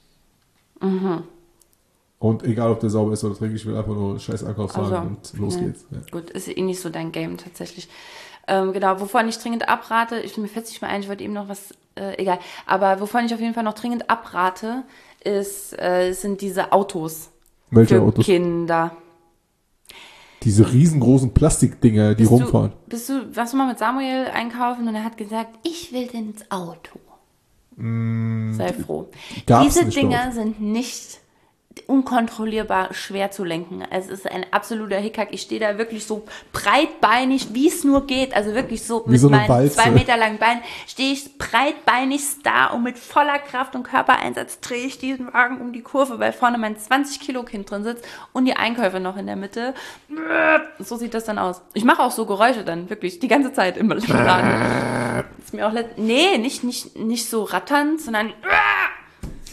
Und egal, ob der sauber ist oder dreckig, ich will einfach nur scheiß Einkaufswagen und los geht's. Ja. Gut, ist nicht so dein Game tatsächlich. Genau, wovon ich dringend abrate, mir fällt nicht mehr ein, ich wollte eben noch was, egal, aber wovon ich auf jeden Fall noch dringend abrate, sind diese Autos. Welche für Autos? Kinder. Diese riesengroßen Plastikdinger, die rumfahren. Warst du mal mit Samuel einkaufen und er hat gesagt, ich will ins Auto. Sei froh. Diese Dinger sind nicht unkontrollierbar schwer zu lenken. Es ist ein absoluter Hickhack. Ich stehe da wirklich so breitbeinig, wie es nur geht. Also wirklich so wie mit so meinen Walze. 2 Meter langen Beinen stehe ich breitbeinig da und mit voller Kraft und Körpereinsatz drehe ich diesen Wagen um die Kurve, weil vorne mein 20-Kilo-Kind drin sitzt und die Einkäufe noch in der Mitte. So sieht das dann aus. Ich mache auch so Geräusche dann wirklich die ganze Zeit im Laden. Ist mir auch nicht so rattern, sondern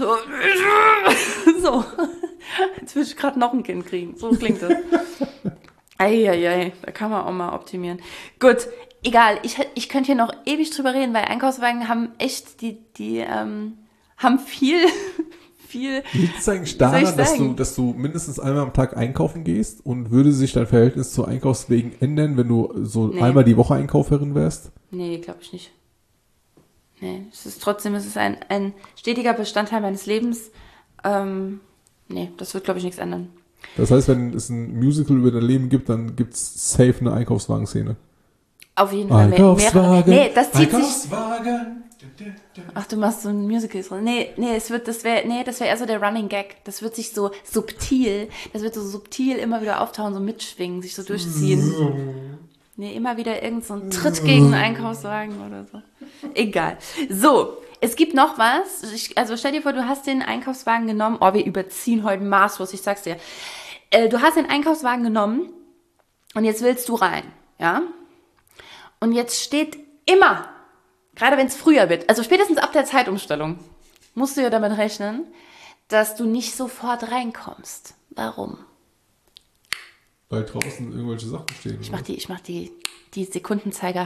So, so. Jetzt will ich gerade noch ein Kind kriegen. So klingt das. Eieiei, da kann man auch mal optimieren. Gut, egal. Ich könnte hier noch ewig drüber reden, weil Einkaufswagen haben echt, die haben viel. Liegt es eigentlich daran, dass du mindestens einmal am Tag einkaufen gehst und würde sich dein Verhältnis zu Einkaufswegen ändern, wenn du so einmal die Woche Einkauferin wärst? Nee, glaube ich nicht. Nee, es ist ein stetiger Bestandteil meines Lebens. Nee, das wird, glaube ich, nichts ändern. Das heißt, wenn es ein Musical über dein Leben gibt, dann gibt es safe eine Einkaufswagen-Szene. Auf jeden Fall mehrere. Nee, das zieht sich... sich... Ach, du machst so ein Musical. Nee, das wäre eher so der Running Gag. Das wird sich so subtil immer wieder auftauchen, so mitschwingen, sich so durchziehen. Nee, immer wieder irgend so ein Tritt gegen einen Einkaufswagen oder so. Egal. So, es gibt noch was. Also stell dir vor, du hast den Einkaufswagen genommen. Oh, wir überziehen heute maßlos, ich sag's dir. Du hast den Einkaufswagen genommen und jetzt willst du rein, ja? Und jetzt steht immer, gerade wenn es früher wird, also spätestens ab der Zeitumstellung, musst du ja damit rechnen, dass du nicht sofort reinkommst. Warum? Weil draußen irgendwelche Sachen stehen. Ich mach die Sekundenzeiger.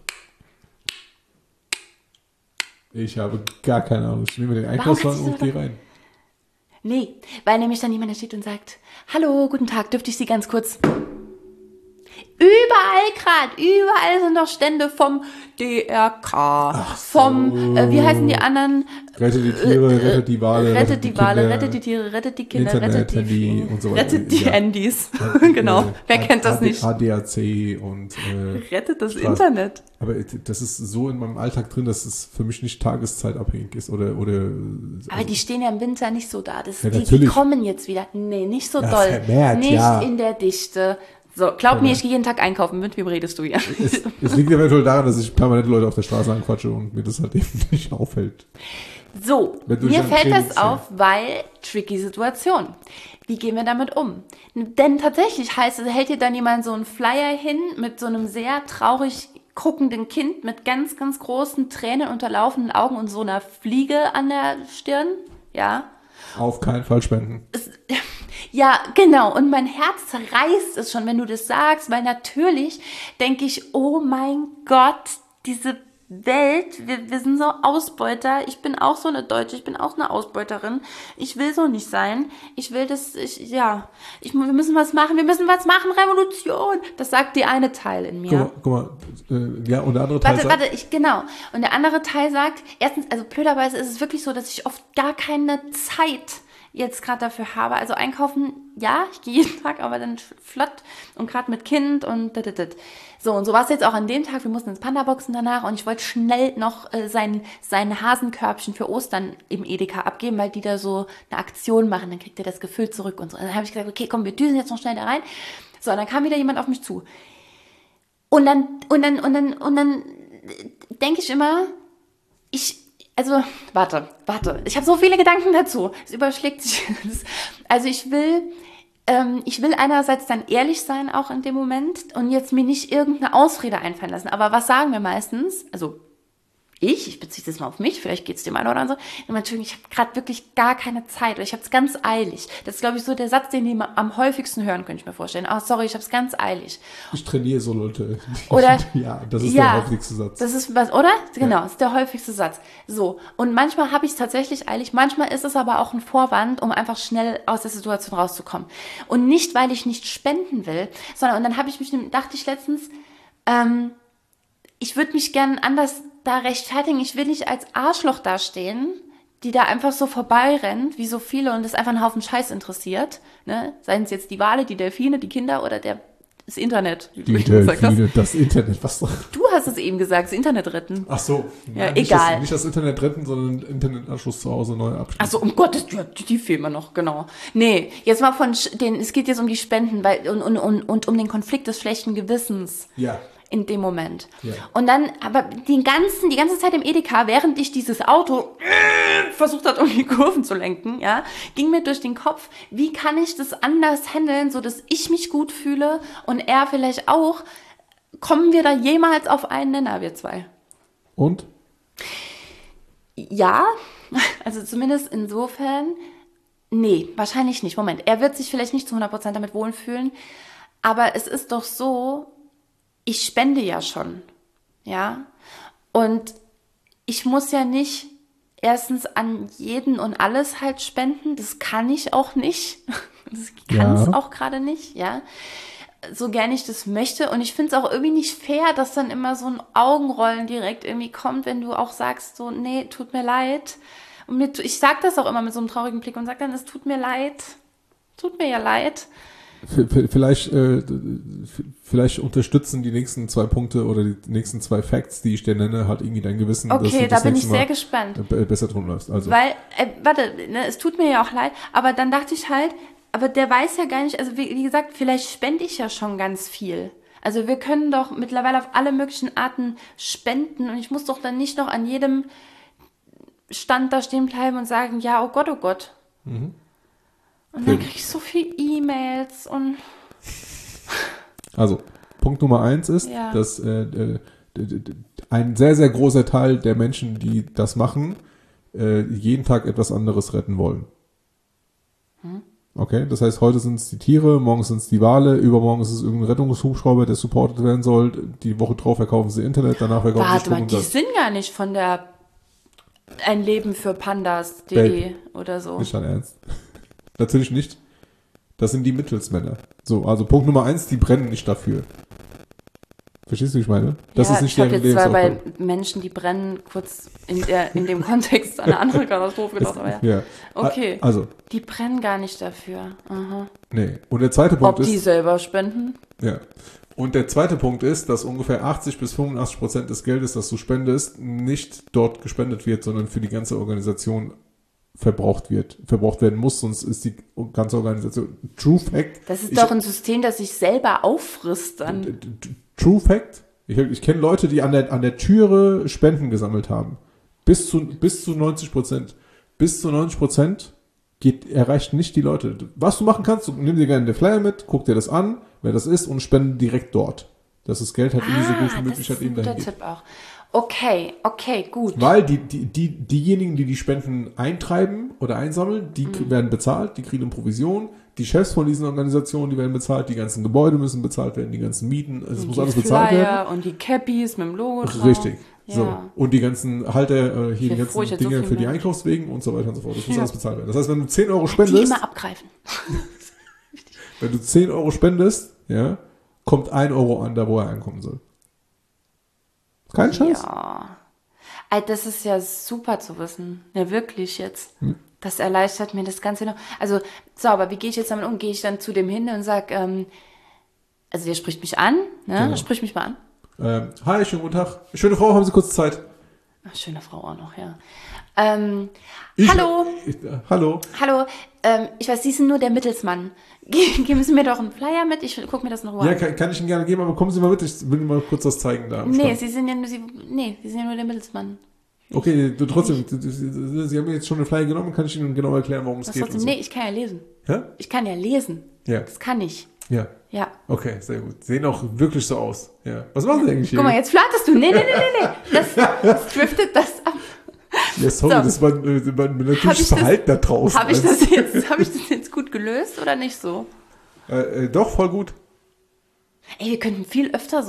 Ich habe gar keine Ahnung. Ich nehme den Einkaufswagen und gehe rein. Nee, weil nämlich dann jemand da steht und sagt, hallo, guten Tag, dürfte ich Sie ganz kurz... Überall sind noch Stände vom DRK, wie heißen die anderen? Rettet die Tiere, rettet die Wale, rettet die Wale, rettet die Tiere, rettet die Kinder, Internet, Handy und so weiter. Rettet die Handys, genau, wer kennt das nicht? ADAC und rettet das Internet. Aber das ist so in meinem Alltag drin, dass es für mich nicht tageszeitabhängig ist oder aber die stehen ja im Winter nicht so da, die kommen jetzt wieder, nee, nicht so doll, vermehrt, nicht in der Dichte. So, glaub mir, ich gehe jeden Tag einkaufen. Mit wem redest du hier? Es liegt eventuell daran, dass ich permanent Leute auf der Straße anquatsche und mir das halt eben nicht auffällt. So, mir fällt das auf, weil tricky Situation. Wie gehen wir damit um? Denn tatsächlich hält dir dann jemand so einen Flyer hin mit so einem sehr traurig guckenden Kind mit ganz, ganz großen Tränen unterlaufenden Augen und so einer Fliege an der Stirn. Ja. Auf keinen Fall spenden. Ja, genau. Und mein Herz zerreißt es schon, wenn du das sagst, weil natürlich denke ich, oh mein Gott, diese Welt, wir sind so Ausbeuter. Ich bin auch so eine Deutsche, ich bin auch eine Ausbeuterin. Ich will so nicht sein. Wir müssen was machen, Revolution. Das sagt die eine Teil in mir. Guck mal, ja, und der andere Teil Und der andere Teil sagt, erstens, also blöderweise ist es wirklich so, dass ich oft gar keine Zeit jetzt gerade dafür habe. Also einkaufen, ja, ich gehe jeden Tag, aber dann flott und gerade mit Kind und so. Und so war es jetzt auch an dem Tag. Wir mussten ins Panda-Boxen danach und ich wollte schnell noch sein Hasenkörbchen für Ostern im Edeka abgeben, weil die da so eine Aktion machen. Dann kriegt er das gefüllt zurück und so. Und dann habe ich gesagt, okay, komm, wir düsen jetzt noch schnell da rein. So, und dann kam wieder jemand auf mich zu. Und dann denke ich immer, warte. Ich habe so viele Gedanken dazu. Es überschlägt sich. Also ich will einerseits dann ehrlich sein, auch in dem Moment, und jetzt mir nicht irgendeine Ausrede einfallen lassen. Aber was sagen wir meistens? Also ich beziehe das mal auf mich, vielleicht geht es dem einen oder anderen so. Entschuldigung, ich habe gerade wirklich gar keine Zeit oder ich habe es ganz eilig. Das ist, glaube ich, so der Satz, den die am häufigsten hören, könnte ich mir vorstellen. Oh, sorry, ich habe es ganz eilig. Ich trainiere so Leute. Oder, ja, das ist der häufigste Satz. Das ist was, oder? Genau, das ist der häufigste Satz. So, und manchmal habe ich es tatsächlich eilig, manchmal ist es aber auch ein Vorwand, um einfach schnell aus der Situation rauszukommen. Und nicht, weil ich nicht spenden will, sondern, und dann dachte ich letztens, ich würde mich gern anders da rechtfertigen. Ich will nicht als Arschloch dastehen, die da einfach so vorbeirennt, wie so viele, und das einfach einen Haufen Scheiß interessiert. Ne? Seien es jetzt die Wale, die Delfine, die Kinder oder das Internet. Die Delfine, das Internet, was? Du hast es eben gesagt, das Internet retten. Ach so. Ja, egal. Nicht das Internet retten, sondern Internetanschluss zu Hause neu abschließen. Ach so, um Gottes Willen, die fehlen mir noch, genau. Nee, jetzt mal es geht jetzt um die Spenden und um den Konflikt des schlechten Gewissens. Ja. In dem Moment. Ja. Und dann, aber die ganze Zeit im Edeka, während ich dieses Auto versucht hat, um die Kurven zu lenken, ja, ging mir durch den Kopf, wie kann ich das anders handeln, so dass ich mich gut fühle und er vielleicht auch. Kommen wir da jemals auf einen Nenner, wir zwei? Und? Ja, Also zumindest insofern, nee, wahrscheinlich nicht. Moment, er wird sich vielleicht nicht zu 100% damit wohlfühlen, aber es ist doch so, ich spende ja schon, ja, und ich muss ja nicht erstens an jeden und alles halt spenden, das kann ich auch nicht, das kann es auch gerade nicht, ja, so gern ich das möchte und ich finde es auch irgendwie nicht fair, dass dann immer so ein Augenrollen direkt irgendwie kommt, wenn du auch sagst so, nee, tut mir leid. Und ich sag das auch immer mit so einem traurigen Blick und sag dann, es tut mir leid. Tut mir ja leid. Vielleicht unterstützen die nächsten 2 Punkte oder die nächsten 2 Facts, die ich dir nenne, halt irgendwie dein Gewissen, okay, dass du da das bin ich nächste sehr Mal gespannt. besser drum läufst. Also. Weil, warte, ne, es tut mir ja auch leid, aber dann dachte ich halt, aber der weiß ja gar nicht, also wie gesagt, vielleicht spende ich ja schon ganz viel. Also wir können doch mittlerweile auf alle möglichen Arten spenden und ich muss doch dann nicht noch an jedem Stand da stehen bleiben und sagen, ja, oh Gott, oh Gott. Mhm. Und dann kriege ich so viel E-Mails und... Also, Punkt Nummer 1 ist, dass ein sehr, sehr großer Teil der Menschen, die das machen, jeden Tag etwas anderes retten wollen. Okay, das heißt, heute sind es die Tiere, morgen sind es die Wale, übermorgen ist es irgendein Rettungshubschrauber, der supportet werden soll, die Woche drauf verkaufen sie Internet, danach verkaufen sie Strom. Warte mal, die sind gar nicht von der Ein Leben für Pandas.de oder so. Nicht dein Ernst? Natürlich nicht. Das sind die Mittelsmänner. So, also Punkt Nummer 1, die brennen nicht dafür. Verstehst du, wie ich meine? Das ist nicht deren Lebensaufgabe. Ich habe jetzt zwar bei Menschen, die brennen, kurz in dem Kontext an eine andere Katastrophe gedacht, aber ja. Okay, also. Die brennen gar nicht dafür. Aha. Nee, und der zweite Punkt ist... Ob die selber spenden? Ja. Und der zweite Punkt ist, dass ungefähr 80-85% des Geldes, das du spendest, nicht dort gespendet wird, sondern für die ganze Organisation verbraucht werden muss, sonst ist die ganze Organisation True Fact. Das ist doch ein System, das sich selber auffrisst dann. True Fact. Ich kenne Leute, die an der Türe Spenden gesammelt haben. Bis zu 90%. Bis zu 90% erreicht nicht die Leute. Was du machen kannst, du nimm dir gerne den Flyer mit, guck dir das an, wer das ist und spende direkt dort. Dass das Geld halt irgendwie so gut wie möglich halt eben dahin geht. Tipp auch. Okay, gut. Weil diejenigen, die Spenden eintreiben oder einsammeln, die werden bezahlt, die kriegen eine Provision. Die Chefs von diesen Organisationen, die werden bezahlt, die ganzen Gebäude müssen bezahlt werden, die ganzen Mieten, es muss alles bezahlt werden. Und die Cappies mit dem Logo drauf. Richtig. Ja. So. Und die ganzen Halter, die ganzen Dinge für die Einkaufswegen und so weiter und so fort. Das muss alles bezahlt werden. Das heißt, wenn du 10 Euro spendest. Die immer abgreifen. Wenn du 10 Euro spendest, ja, kommt 1 Euro an, da wo er ankommen soll. Kein Scheiß? Ja. Das ist ja super zu wissen. Ja, wirklich jetzt. Das erleichtert mir das Ganze noch. Also, so, aber wie gehe ich jetzt damit um? Gehe ich dann zu dem hin und sage, also der spricht mich an, ne? Genau. Sprich mich mal an. Hi, schönen guten Tag. Schöne Frau, haben Sie kurz Zeit? Ach, schöne Frau auch noch, ja. Hallo. Hallo. Hallo. Ich weiß, Sie sind nur der Mittelsmann. Geben Sie mir doch einen Flyer mit, ich gucke mir das noch mal an. Ja, kann ich Ihnen gerne geben, aber kommen Sie mal mit, ich will Ihnen mal kurz was zeigen da. Nee, Sie sind ja nur der Mittelsmann. Okay, trotzdem, Sie haben jetzt schon einen Flyer genommen, kann ich Ihnen genau erklären, worum es geht? Trotzdem, nee, ich kann ja lesen. Hä? Ich kann ja lesen. Ja. Das kann ich. Ja. Ja. Okay, sehr gut. Sehen auch wirklich so aus. Ja. Was machen Sie eigentlich hier? Guck mal, jetzt flirtest du. Nee. Das driftet das ab. Ja, sorry, so. Das war mein natürliches Verhalten da draußen. Habe ich das jetzt gut gelöst oder nicht so? Doch, voll gut. Ey, wir könnten viel öfter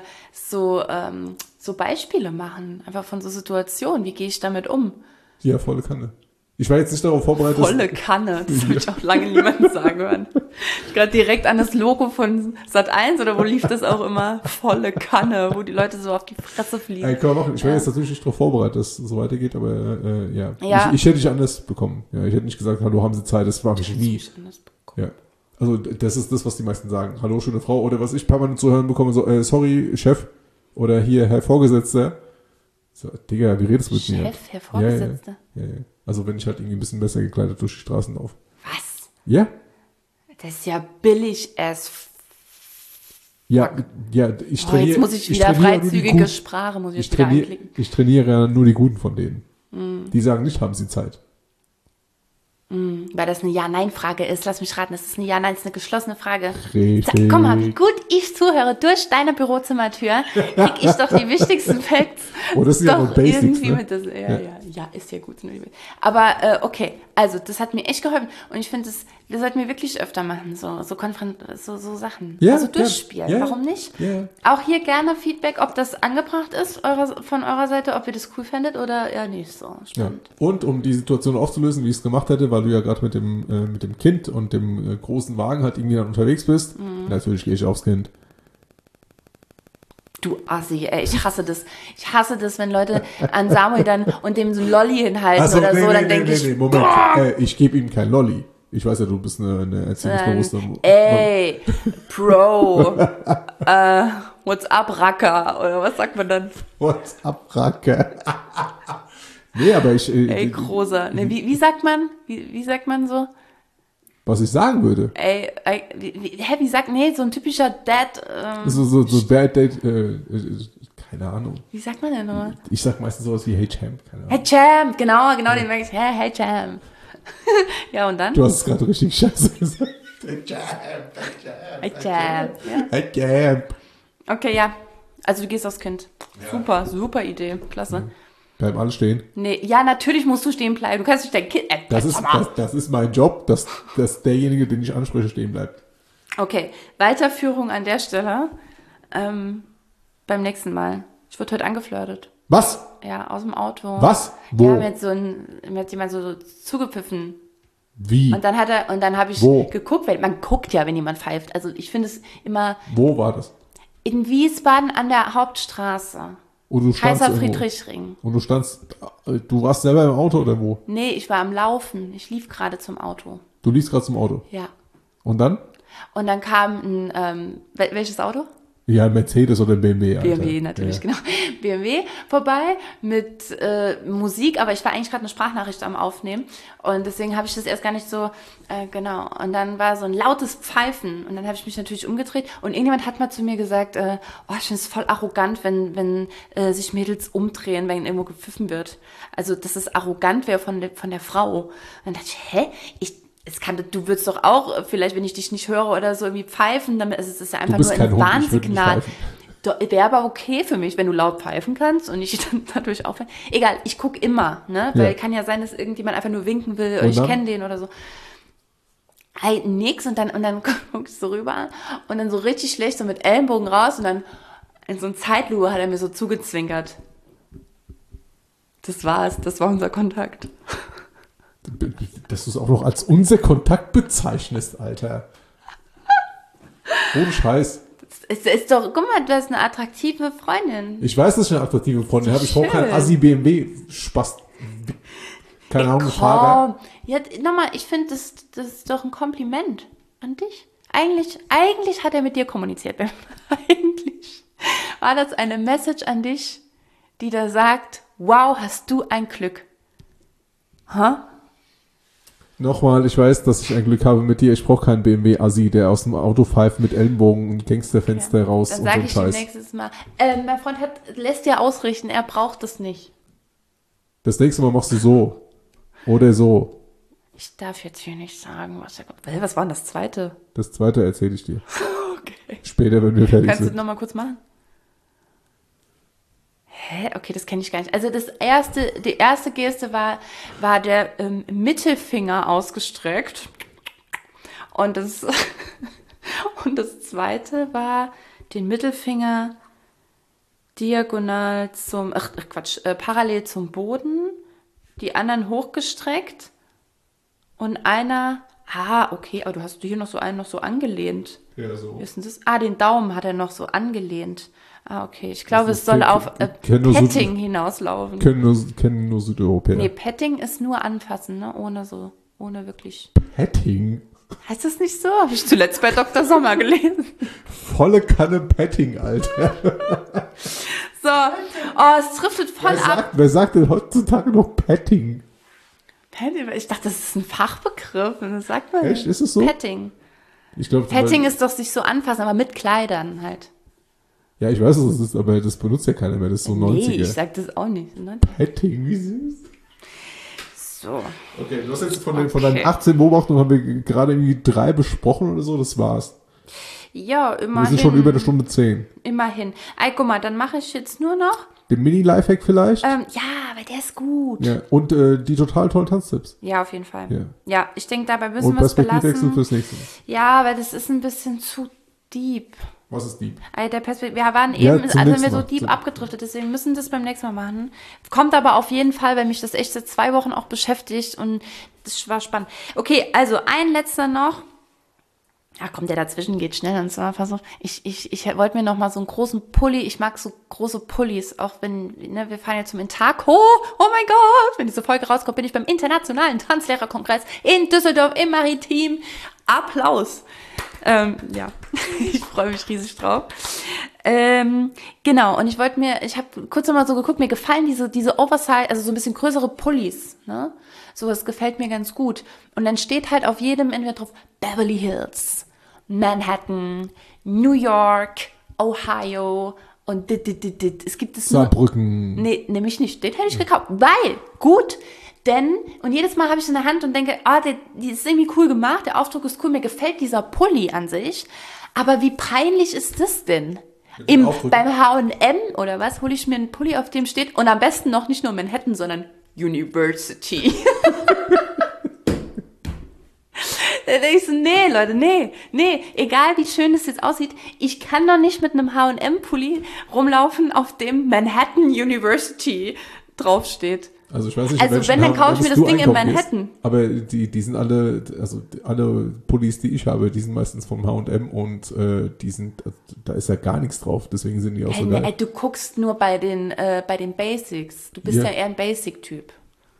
so Beispiele machen. Einfach von so Situationen. Wie gehe ich damit um? Ja, volle Kanne. Ich war jetzt nicht darauf vorbereitet. Volle Kanne, das habe ich auch lange niemanden sagen hören. Gerade direkt an das Logo von Sat.1 oder wo lief das auch immer? Volle Kanne, wo die Leute so auf die Fresse fliegen. Kann man machen. Ich war jetzt natürlich nicht darauf vorbereitet, dass es so weitergeht, aber ja. Ich hätte dich anders bekommen. Ja, ich hätte nicht gesagt, hallo, haben Sie Zeit, das war ich nie. Ja. Also das ist das, was die meisten sagen. Hallo, schöne Frau. Oder was ich permanent zu hören bekomme, so, sorry, Chef. Oder hier, Herr Vorgesetzter. So, Digga, wie redest du mit mir? Chef, Herr Vorgesetzter? Ja. Also wenn ich halt irgendwie ein bisschen besser gekleidet durch die Straßen laufe. Was? Ja. Das ist ja billig as Ja, ich trainiere. Jetzt muss ich wieder freizügige Sprache, wieder anklicken. Ich trainiere ja nur die Guten von denen. Die sagen nicht, haben sie Zeit. Weil das eine Ja-Nein-Frage ist. Lass mich raten, das ist eine Ja-Nein, das ist eine geschlossene Frage. Richtig. Guck mal, wie gut ich zuhöre. Durch deine Bürozimmertür krieg ich doch die wichtigsten Facts. Oh, das sind ja noch Basics, irgendwie ne? mit das. Ja. Ja, ist ja gut. Aber okay, also das hat mir echt geholfen. Und ich finde, wir sollten wir wirklich öfter machen, so Sachen. Ja, also durchspielen, ja, warum nicht? ja. Auch hier gerne Feedback, ob das angebracht ist von eurer Seite, ob ihr das cool fändet oder eher nicht so. Ja. Spannend. Und um die Situation aufzulösen, wie ich es gemacht hätte, weil du ja gerade mit dem Kind und dem großen Wagen halt irgendwie dann unterwegs bist, natürlich gehe ich aufs Kind. Du Assi, ey, ich hasse das. Ich hasse das, wenn Leute an Samuel dann und dem so ein Lolli hinhalten Also, oder so, dann denke ich, Moment, ich gebe ihm kein Lolli. Ich weiß ja, du bist eine erziehungsbewusste... ey, Bro, what's up, Racker? Oder was sagt man dann? What's up, Racke? Nee, aber ich... Ey, Großer. Ne, wie sagt man? Wie sagt man so? Was ich sagen würde. Ey, wie sagt, nee, so ein typischer Dad, So Bad Date, keine Ahnung. wie sagt man denn nochmal? Ich sag meistens sowas wie Hey Champ, keine Ahnung. Hey Champ, genau, den merke ich. Hey Champ. Ja, und dann? Du hast es gerade richtig scheiße gesagt. Hey Hey Champ. Ja. Hey Champ. Okay, ja. Also du gehst aufs Kind. Ja. Super Idee. Klasse. Bleiben alle stehen. Nee, ja, natürlich musst du stehen bleiben. Du kannst nicht dein Kind... Das ist mein Job, dass derjenige, den ich anspreche, stehen bleibt. Okay, Weiterführung an der Stelle. Beim nächsten Mal. Ich wurde heute angeflirtet. Was? Ja, aus dem Auto. Was? Wo? Ja, mir hat jemand so zugepfiffen. Wie? Und dann habe ich geguckt, weil man guckt ja, wenn jemand pfeift. Also ich finde es immer... Wo war das? In Wiesbaden an der Hauptstraße. Und du standst Kaiser irgendwo. Friedrichsring. Und du warst selber im Auto oder wo? Nee, ich war am Laufen. Ich lief gerade zum Auto. Du liefst gerade zum Auto. Ja. Und dann? Und dann kam welches Auto? Ja, Mercedes oder BMW. Alter. BMW natürlich, ja. Genau. BMW vorbei mit Musik, aber ich war eigentlich gerade eine Sprachnachricht am Aufnehmen und deswegen habe ich das erst gar nicht so, genau. Und dann war so ein lautes Pfeifen und dann habe ich mich natürlich umgedreht und irgendjemand hat mal zu mir gesagt, ich finde es voll arrogant, wenn sich Mädels umdrehen, wenn irgendwo gepfiffen wird. Also, dass es arrogant wäre von der Frau. Und dann dachte ich, du würdest doch auch, vielleicht, wenn ich dich nicht höre oder so, irgendwie pfeifen, damit, also es ist ja einfach nur ein Warnsignal. Wäre aber okay für mich, wenn du laut pfeifen kannst und ich dann dadurch aufhören. Egal, ich gucke immer, ne? Weil kann ja sein, dass irgendjemand einfach nur winken will oder ich kenne den oder so. Hey, nix und dann guckst du so rüber und dann so richtig schlecht so mit Ellenbogen raus und dann in so einem Zeitlupe hat er mir so zugezwinkert. Das war's, das war unser Kontakt. Dass du es auch noch als unser Kontakt bezeichnest, Alter. Ohne Scheiß. Es ist doch, guck mal, du hast eine attraktive Freundin. Ich weiß, dass ich eine attraktive Freundin habe. Ich brauche keinen Assi-BMW-Spaß. Keine Ahnung, Fahrer. Ja, nochmal, ich finde, das ist doch ein Kompliment an dich. Eigentlich hat er mit dir kommuniziert. Eigentlich war das eine Message an dich, die da sagt, wow, hast du ein Glück. Nochmal, ich weiß, dass ich ein Glück habe mit dir. Ich brauche keinen BMW-Assi, der aus dem Auto pfeift mit Ellenbogen und Gangsterfenster raus dann und so ein Scheiß. Dann Scheiß. sage ich dir nächstes Mal. Mein Freund lässt dir ausrichten, er braucht es nicht. Das nächste Mal machst du so. Oder so. Ich darf jetzt hier nicht sagen, was war denn das zweite? Das zweite erzähle ich dir. Okay. Später, wenn wir fertig Kannst du sind. das nochmal kurz machen? Hä? Okay, das kenne ich gar nicht. Also die erste Geste war der Mittelfinger ausgestreckt. Und das zweite war den Mittelfinger diagonal parallel zum Boden, die anderen hochgestreckt und einer, okay, aber du hast hier noch so einen angelehnt. Ja, so. Wie ist denn das? Den Daumen hat er noch so angelehnt. Okay, ich glaube, es soll auf Petting hinauslaufen. Kennen nur Südeuropäer. Nee, Petting ist nur anfassen, ne? Ohne wirklich. Petting? Heißt das nicht so? Habe ich zuletzt bei Dr. Sommer gelesen. Volle Kanne Petting, Alter. So, es driftet voll ab. Wer sagt denn heutzutage noch Petting? Petting? Ich dachte, das ist ein Fachbegriff. Und das sagt man. Echt? Ist es so? Petting. Ich glaub, Petting ist doch sich so anfassen, aber mit Kleidern halt. Ja, ich weiß, was es ist, aber das benutzt ja keiner mehr. Das ist so 90er. Nee, ich sag das auch nicht. Petting, wie süß. So. Okay, du hast jetzt von deinen 18 Beobachtungen haben wir gerade irgendwie 3 besprochen oder so, das war's. Ja, immerhin. Wir sind schon über eine Stunde 10. Immerhin. Guck mal, dann mache ich jetzt nur noch Den Mini-Lifehack vielleicht. Ja, aber der ist gut. Ja. Und die total tollen Tanztipps. Ja, auf jeden Fall. Ja. Ja, ich denke, dabei müssen Und wir es Perspektivwechsel belassen. fürs nächste Mal. Ja, weil das ist ein bisschen zu deep. Was ist die? Wir waren Ja, eben, zum also nächsten wir so Mal. deep abgedriftet, deswegen müssen wir das beim nächsten Mal machen. Kommt aber auf jeden Fall, weil mich das echt seit 2 Wochen auch beschäftigt und das war spannend. Okay, also ein letzter noch. Ach komm, der dazwischen geht schnell und zwar versucht. Ich wollte mir noch mal so einen großen Pulli, ich mag so große Pullis, auch wenn, ne, wir fahren jetzt zum Intaco. Oh mein Gott, wenn diese Folge rauskommt, bin ich beim Internationalen Tanzlehrerkongress in Düsseldorf im Maritim. Applaus. Ja, ich freue mich riesig drauf. Genau, und ich habe kurz noch mal so geguckt, mir gefallen diese Oversize, also so ein bisschen größere Pullis, ne? So, das gefällt mir ganz gut. Und dann steht halt auf jedem entweder drauf Beverly Hills, Manhattan, New York, Ohio und es gibt es nur. Saarbrücken. Nee, nämlich nicht. Den hätte ich gekauft. Weil, gut, denn, und jedes Mal habe ich es in der Hand und denke, die ist irgendwie cool gemacht, der Aufdruck ist cool, mir gefällt dieser Pulli an sich. Aber wie peinlich ist das denn? Beim H&M oder was, hole ich mir einen Pulli, auf dem steht, und am besten noch nicht nur Manhattan, sondern University. Da denke ich so, nee, Leute, nee, egal wie schön das jetzt aussieht, ich kann doch nicht mit einem H&M-Pulli rumlaufen, auf dem Manhattan University draufsteht. Also ich weiß nicht, also wenn, dann kaufe ich mir das Ding in Manhattan. Gehst, aber die sind alle, also alle Pullis, die ich habe, die sind meistens vom H&M und die sind, da ist ja gar nichts drauf, deswegen sind die auch so geil. Du guckst nur bei den Basics. Du bist ja eher ein Basic-Typ.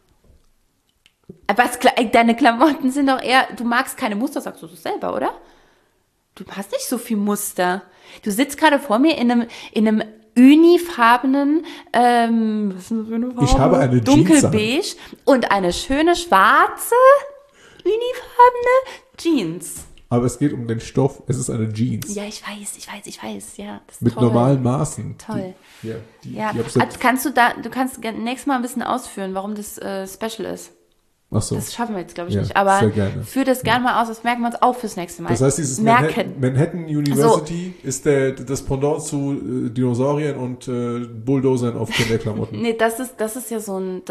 Aber deine Klamotten sind doch eher, du magst keine Muster, sagst du das selber, oder? Du hast nicht so viel Muster. Du sitzt gerade vor mir in einem unifarbenen, was ist das für eine Farbe? Ich habe eine Dunkelbeige und eine schöne schwarze, unifarbene Jeans. Aber es geht um den Stoff, es ist eine Jeans. Ja, ich weiß, ja. Das ist mit toll. normalen Maßen. Toll. Die kannst du nächstes Mal ein bisschen ausführen, warum das special ist. Ach so. Das schaffen wir jetzt, glaube ich, nicht. Aber führ das gerne mal aus, das merken wir uns auch fürs nächste Mal. Das heißt, dieses Manhattan University ist das Pendant zu Dinosauriern und Bulldozern auf Kinderklamotten. Nee, das ist ja so ein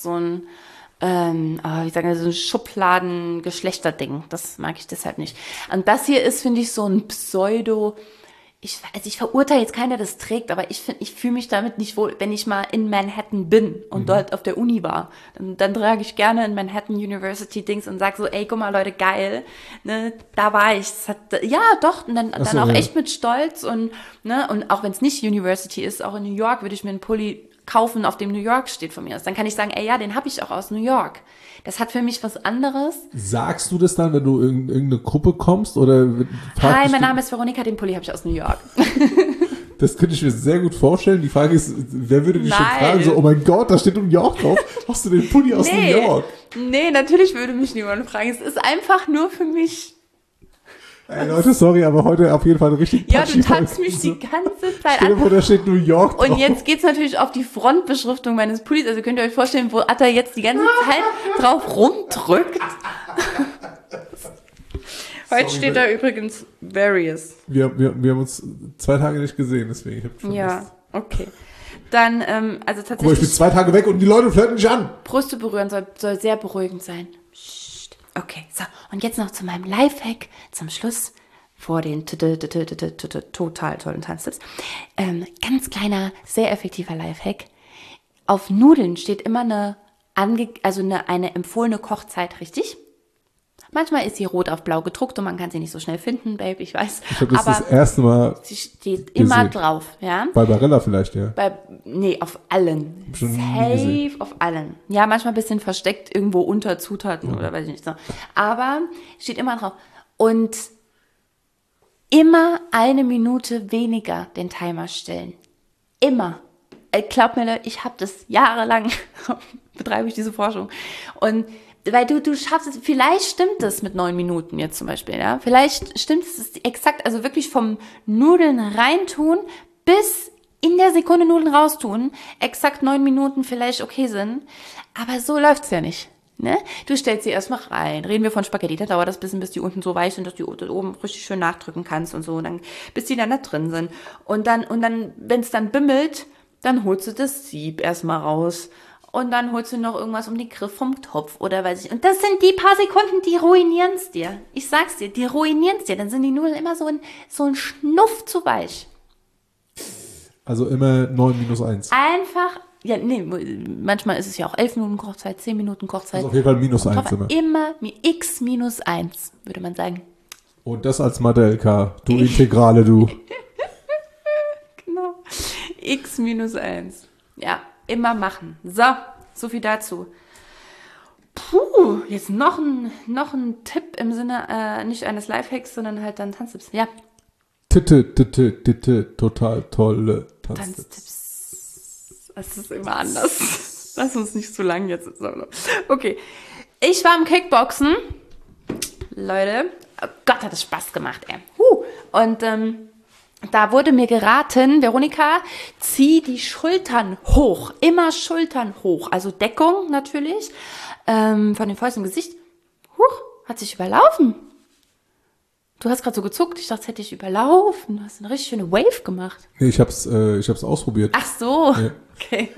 wie sagen wir, so ein Schubladen-Geschlechterding. Das mag ich deshalb nicht. Und das hier ist, finde ich, so ein Pseudo. Ich verurteile jetzt keiner, der das trägt, aber ich fühle mich damit nicht wohl, wenn ich mal in Manhattan bin und dort auf der Uni war. Dann trage ich gerne ein Manhattan University Dings und sage so, ey, guck mal, Leute, geil, ne, da war ich. Ja, doch, und dann auch echt mit Stolz und auch wenn es nicht University ist, auch in New York würde ich mir einen Pulli kaufen, auf dem New York steht von mir aus. Dann kann ich sagen, ey, ja, den habe ich auch aus New York. Das hat für mich was anderes. Sagst du das dann, wenn du in irgendeine Gruppe kommst? Oder hi, mein Name ist Veronika, den Pulli habe ich aus New York. Das könnte ich mir sehr gut vorstellen. Die Frage ist, wer würde dich schon fragen, so, oh mein Gott, da steht New York drauf. Hast du den Pulli aus New York? Nee, natürlich würde mich niemand fragen. Es ist einfach nur für mich. Ey Leute, sorry, aber heute auf jeden Fall richtig Ja, du tappst mich die ganze Zeit Stell dir vor, da steht New York drauf. Und jetzt geht's natürlich auf die Frontbeschriftung meines Pullis. Also könnt ihr euch vorstellen, wo Atta jetzt die ganze Zeit drauf rumdrückt. Heute steht da übrigens Various. Wir haben uns 2 Tage nicht gesehen, deswegen. Ich hab vermisst. Ja, okay. Dann, also tatsächlich. Aber ich bin 2 Tage weg und die Leute flirten mich an. Brüste berühren soll sehr beruhigend sein. Okay, so. Und jetzt noch zu meinem Lifehack zum Schluss vor den total tollen Tanztipps. Ganz kleiner, sehr effektiver Lifehack. Auf Nudeln steht immer eine empfohlene Kochzeit, richtig? Manchmal ist sie rot auf blau gedruckt und man kann sie nicht so schnell finden, Babe, ich weiß. Ich habe das erste Mal sie steht immer drauf, ja. Bei Barilla vielleicht, ja. Nee, auf allen. Safe auf allen. Ja, manchmal ein bisschen versteckt irgendwo unter Zutaten oder weiß ich nicht so. Aber steht immer drauf. Und immer 1 Minute weniger den Timer stellen. Immer. Glaub mir, Leute, ich habe das jahrelang, betreibe ich diese Forschung. Und weil du schaffst es, vielleicht stimmt es mit 9 Minuten jetzt zum Beispiel, ja. Vielleicht stimmt es exakt, also wirklich vom Nudeln reintun bis in der Sekunde Nudeln raustun, exakt 9 Minuten vielleicht okay sind. Aber so läuft's ja nicht, ne? Du stellst sie erstmal rein. Reden wir von Spaghetti, da dauert das ein bisschen, bis die unten so weich sind, dass du oben richtig schön nachdrücken kannst und so, und dann, bis die dann da drin sind. Und dann, wenn es dann bimmelt, Dann holst du das Sieb erstmal raus. Und dann holst du noch irgendwas um den Griff vom Topf oder weiß ich. Und das sind die paar Sekunden, die ruinieren es dir. Ich sag's dir, die ruinieren es dir. Dann sind die Nudeln immer so ein Schnuff zu weich. Also immer 9 minus 1. Einfach, ja, nee, manchmal ist es ja auch 11 Minuten Kochzeit, 10 Minuten Kochzeit. Also auf jeden Fall minus 1 immer. Immer x minus 1, würde man sagen. Und das als Mathe-LK. Du Integrale, du. Genau. X minus 1. Ja, immer machen. So viel dazu. Puh, jetzt noch ein Tipp im Sinne, nicht eines Lifehacks, sondern halt dann Tanztipps. Ja. Total tolle Tanztipps. Tanztipps. Es ist immer anders. Lass uns nicht zu lang jetzt. Okay. Ich war im Kickboxen. Leute, oh Gott, hat es Spaß gemacht, ey. Und da wurde mir geraten, Veronika, zieh die Schultern hoch. Immer Schultern hoch. Also Deckung natürlich. Von den Fäusten im Gesicht. Hat sich überlaufen. Du hast gerade so gezuckt. Ich dachte, das hätte ich überlaufen. Du hast eine richtig schöne Wave gemacht. Nee, ich hab's ausprobiert. Ach so. Ja. Okay.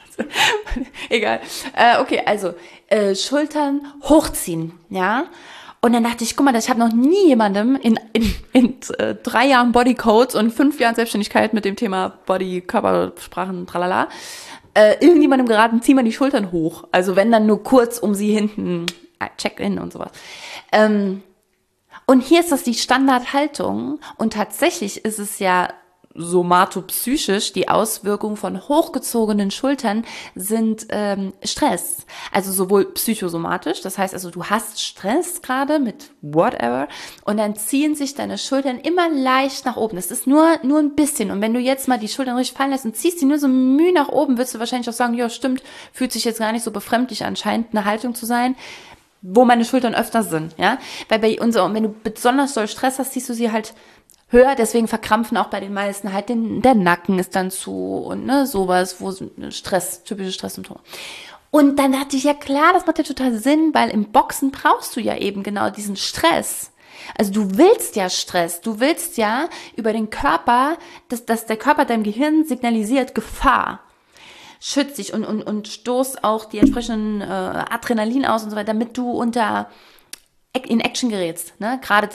Egal. Okay, also Schultern hochziehen, ja. Und dann dachte ich, guck mal, ich habe noch nie jemandem in 3 Jahren Bodycodes und 5 Jahren Selbstständigkeit mit dem Thema Body, Körpersprachen, tralala, irgendjemandem geraten, zieh mal die Schultern hoch. Also wenn dann nur kurz um sie hinten, Check-in und sowas. Und hier ist das die Standardhaltung. Und tatsächlich ist es ja somatopsychisch, die Auswirkungen von hochgezogenen Schultern sind Stress. Also sowohl psychosomatisch, das heißt also, du hast Stress gerade mit whatever und dann ziehen sich deine Schultern immer leicht nach oben. Das ist nur ein bisschen. Und wenn du jetzt mal die Schultern richtig fallen lässt und ziehst die nur so Mühe nach oben, wirst du wahrscheinlich auch sagen, ja stimmt, fühlt sich jetzt gar nicht so befremdlich an, scheint eine Haltung zu sein, wo meine Schultern öfter sind, ja. Weil wenn du besonders doll Stress hast, ziehst du sie halt höher, deswegen verkrampfen auch bei den meisten halt der Nacken ist dann zu und sowas, wo typische Stresssymptome. Und dann dachte ich, ja klar, das macht ja total Sinn, weil im Boxen brauchst du ja eben genau diesen Stress. Also du willst ja Stress, du willst ja über den Körper, dass der Körper deinem Gehirn signalisiert Gefahr. Schützt dich und stoßt auch die entsprechenden Adrenalin aus und so weiter, damit du in Action gerätst, ne? Gerade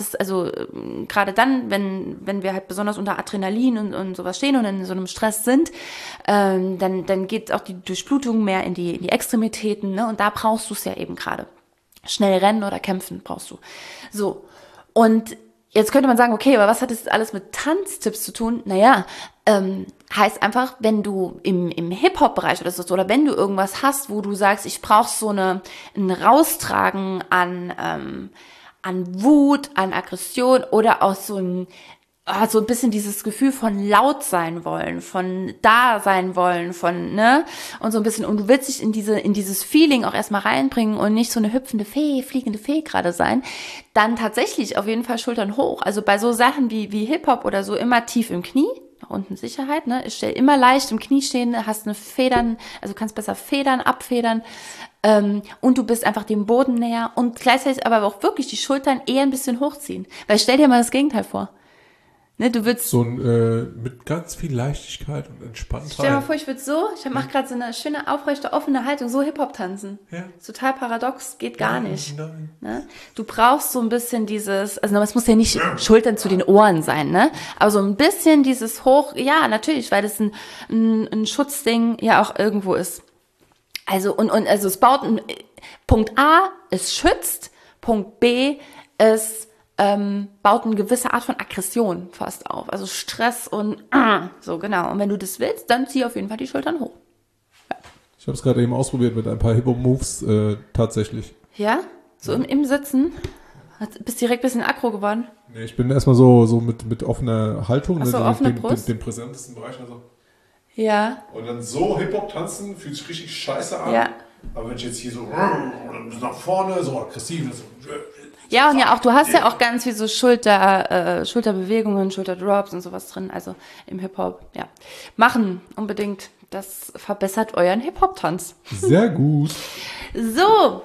dann, wenn wir halt besonders unter Adrenalin und sowas stehen und in so einem Stress sind, dann geht auch die Durchblutung mehr in die Extremitäten, ne? Und da brauchst du es ja eben gerade. Schnell rennen oder kämpfen brauchst du. So. Und jetzt könnte man sagen, okay, aber was hat das alles mit Tanztipps zu tun? Naja, heißt einfach, wenn du im Hip-Hop-Bereich oder wenn du irgendwas hast, wo du sagst, ich brauche so ein Raustragen an Wut, an Aggression oder auch so ein bisschen dieses Gefühl von laut sein wollen, von da sein wollen, und so ein bisschen, und du willst dich in dieses Feeling auch erstmal reinbringen und nicht so eine hüpfende Fee, fliegende Fee gerade sein, dann tatsächlich auf jeden Fall Schultern hoch. Also bei so Sachen wie Hip-Hop oder so immer tief im Knie, nach unten Sicherheit, ne? Ich stell immer leicht im Knie stehen, hast eine Federn, also kannst besser abfedern, und du bist einfach dem Boden näher und gleichzeitig aber auch wirklich die Schultern eher ein bisschen hochziehen. Weil stell dir mal das Gegenteil vor. Ne, du würdest so mit ganz viel Leichtigkeit und Entspanntheit. Stell dir mal vor, ich mache gerade so eine schöne, aufrechte, offene Haltung, so Hip-Hop tanzen. Ja. Total paradox, geht gar nicht. Nein. Ne? Du brauchst so ein bisschen es muss ja nicht Schultern zu den Ohren sein, ne? Aber so ein bisschen dieses Hoch, ja, natürlich, weil das ein Schutzding ja auch irgendwo ist. Also, also es baut Punkt A, es schützt, Punkt B, es baut eine gewisse Art von Aggression fast auf. Also Stress und so, genau. Und wenn du das willst, dann zieh auf jeden Fall die Schultern hoch. Ja. Ich habe es gerade eben ausprobiert mit ein paar Hip-Hop-Moves tatsächlich. Ja? So im Sitzen? Bist direkt ein bisschen aggro geworden? Nee, ich bin erstmal so mit offener Haltung. Ach so, offene Brust? Den präsentesten Bereich. Also. Ja. Und dann so Hip-Hop tanzen, fühlt sich richtig scheiße an. Ja. Aber wenn ich jetzt hier so nach vorne, so aggressiv, so ja, und ja auch, du hast ja auch ganz viel so Schulterbewegungen, Schulterdrops und sowas drin, also im Hip-Hop, ja. Machen unbedingt, das verbessert euren Hip-Hop-Tanz. Sehr gut. So,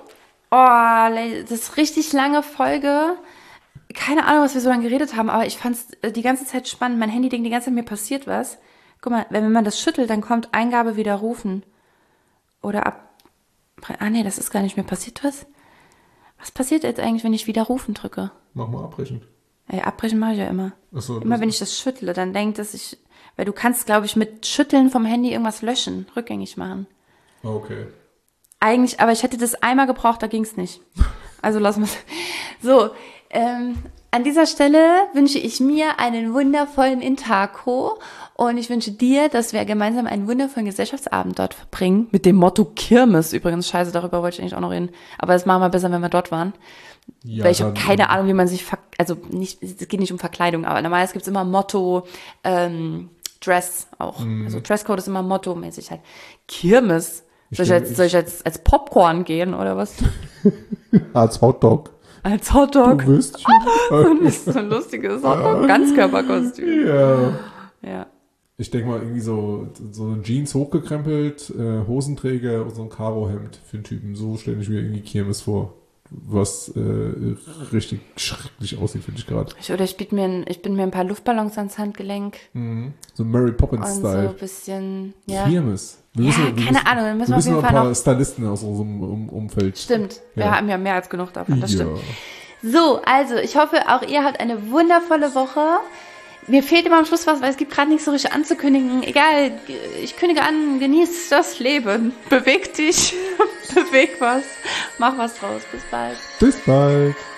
das ist richtig lange Folge. Keine Ahnung, was wir so lange geredet haben, aber ich fand's die ganze Zeit spannend. Mein Handy denkt die ganze Zeit, mir passiert was. Guck mal, wenn man das schüttelt, dann kommt Eingabe widerrufen. Oder nee, das ist gar nicht mehr. Passiert was? Was passiert jetzt eigentlich, wenn ich widerrufen drücke? Mach mal abbrechen. Ey, abbrechen mache ich ja immer. Achso, Immer wenn ich das schüttle, dann denkt dass ich, weil du kannst, glaube ich, mit Schütteln vom Handy irgendwas löschen, rückgängig machen. Okay. Eigentlich, aber ich hätte das einmal gebraucht, da ging's nicht. Also lassen wir es. So, an dieser Stelle wünsche ich mir einen wundervollen Intaco und ich wünsche dir, dass wir gemeinsam einen wundervollen Gesellschaftsabend dort verbringen. Mit dem Motto Kirmes übrigens. Scheiße, darüber wollte ich eigentlich auch noch reden. Aber das machen wir besser, wenn wir dort waren. Ja, weil ich habe keine Ahnung, wie man sich, also nicht, es geht nicht um Verkleidung, aber normalerweise gibt es immer Motto, Dress auch. Also Dresscode ist immer Motto-mäßig halt. Kirmes. Soll ich jetzt als Popcorn gehen oder was? Als Hotdog. Als Hotdog. Du wirst So ein lustiges Hotdog, Ganzkörperkostüm. Ja. Ich denke mal irgendwie so Jeans hochgekrempelt, Hosenträger und so ein Karohemd für einen Typen. So stelle ich mir irgendwie Kirmes vor. Was richtig schrecklich aussieht, finde ich gerade. Oder ich bin mir ein paar Luftballons ans Handgelenk. So Mary Poppins-Style. Und so ein bisschen, ja. Kirmes. Keine Ahnung, dann müssen wir auf jeden ein Fall paar noch... Stylisten aus unserem Umfeld. Stimmt, wir haben ja mehr als genug davon, das Ja. stimmt. So, also ich hoffe, auch ihr habt eine wundervolle Woche. Mir fehlt immer am Schluss was, weil es gibt gerade nichts so richtig anzukündigen. Egal, ich kündige an, genieß das Leben. Beweg dich, beweg was, mach was draus. Bis bald. Bis bald.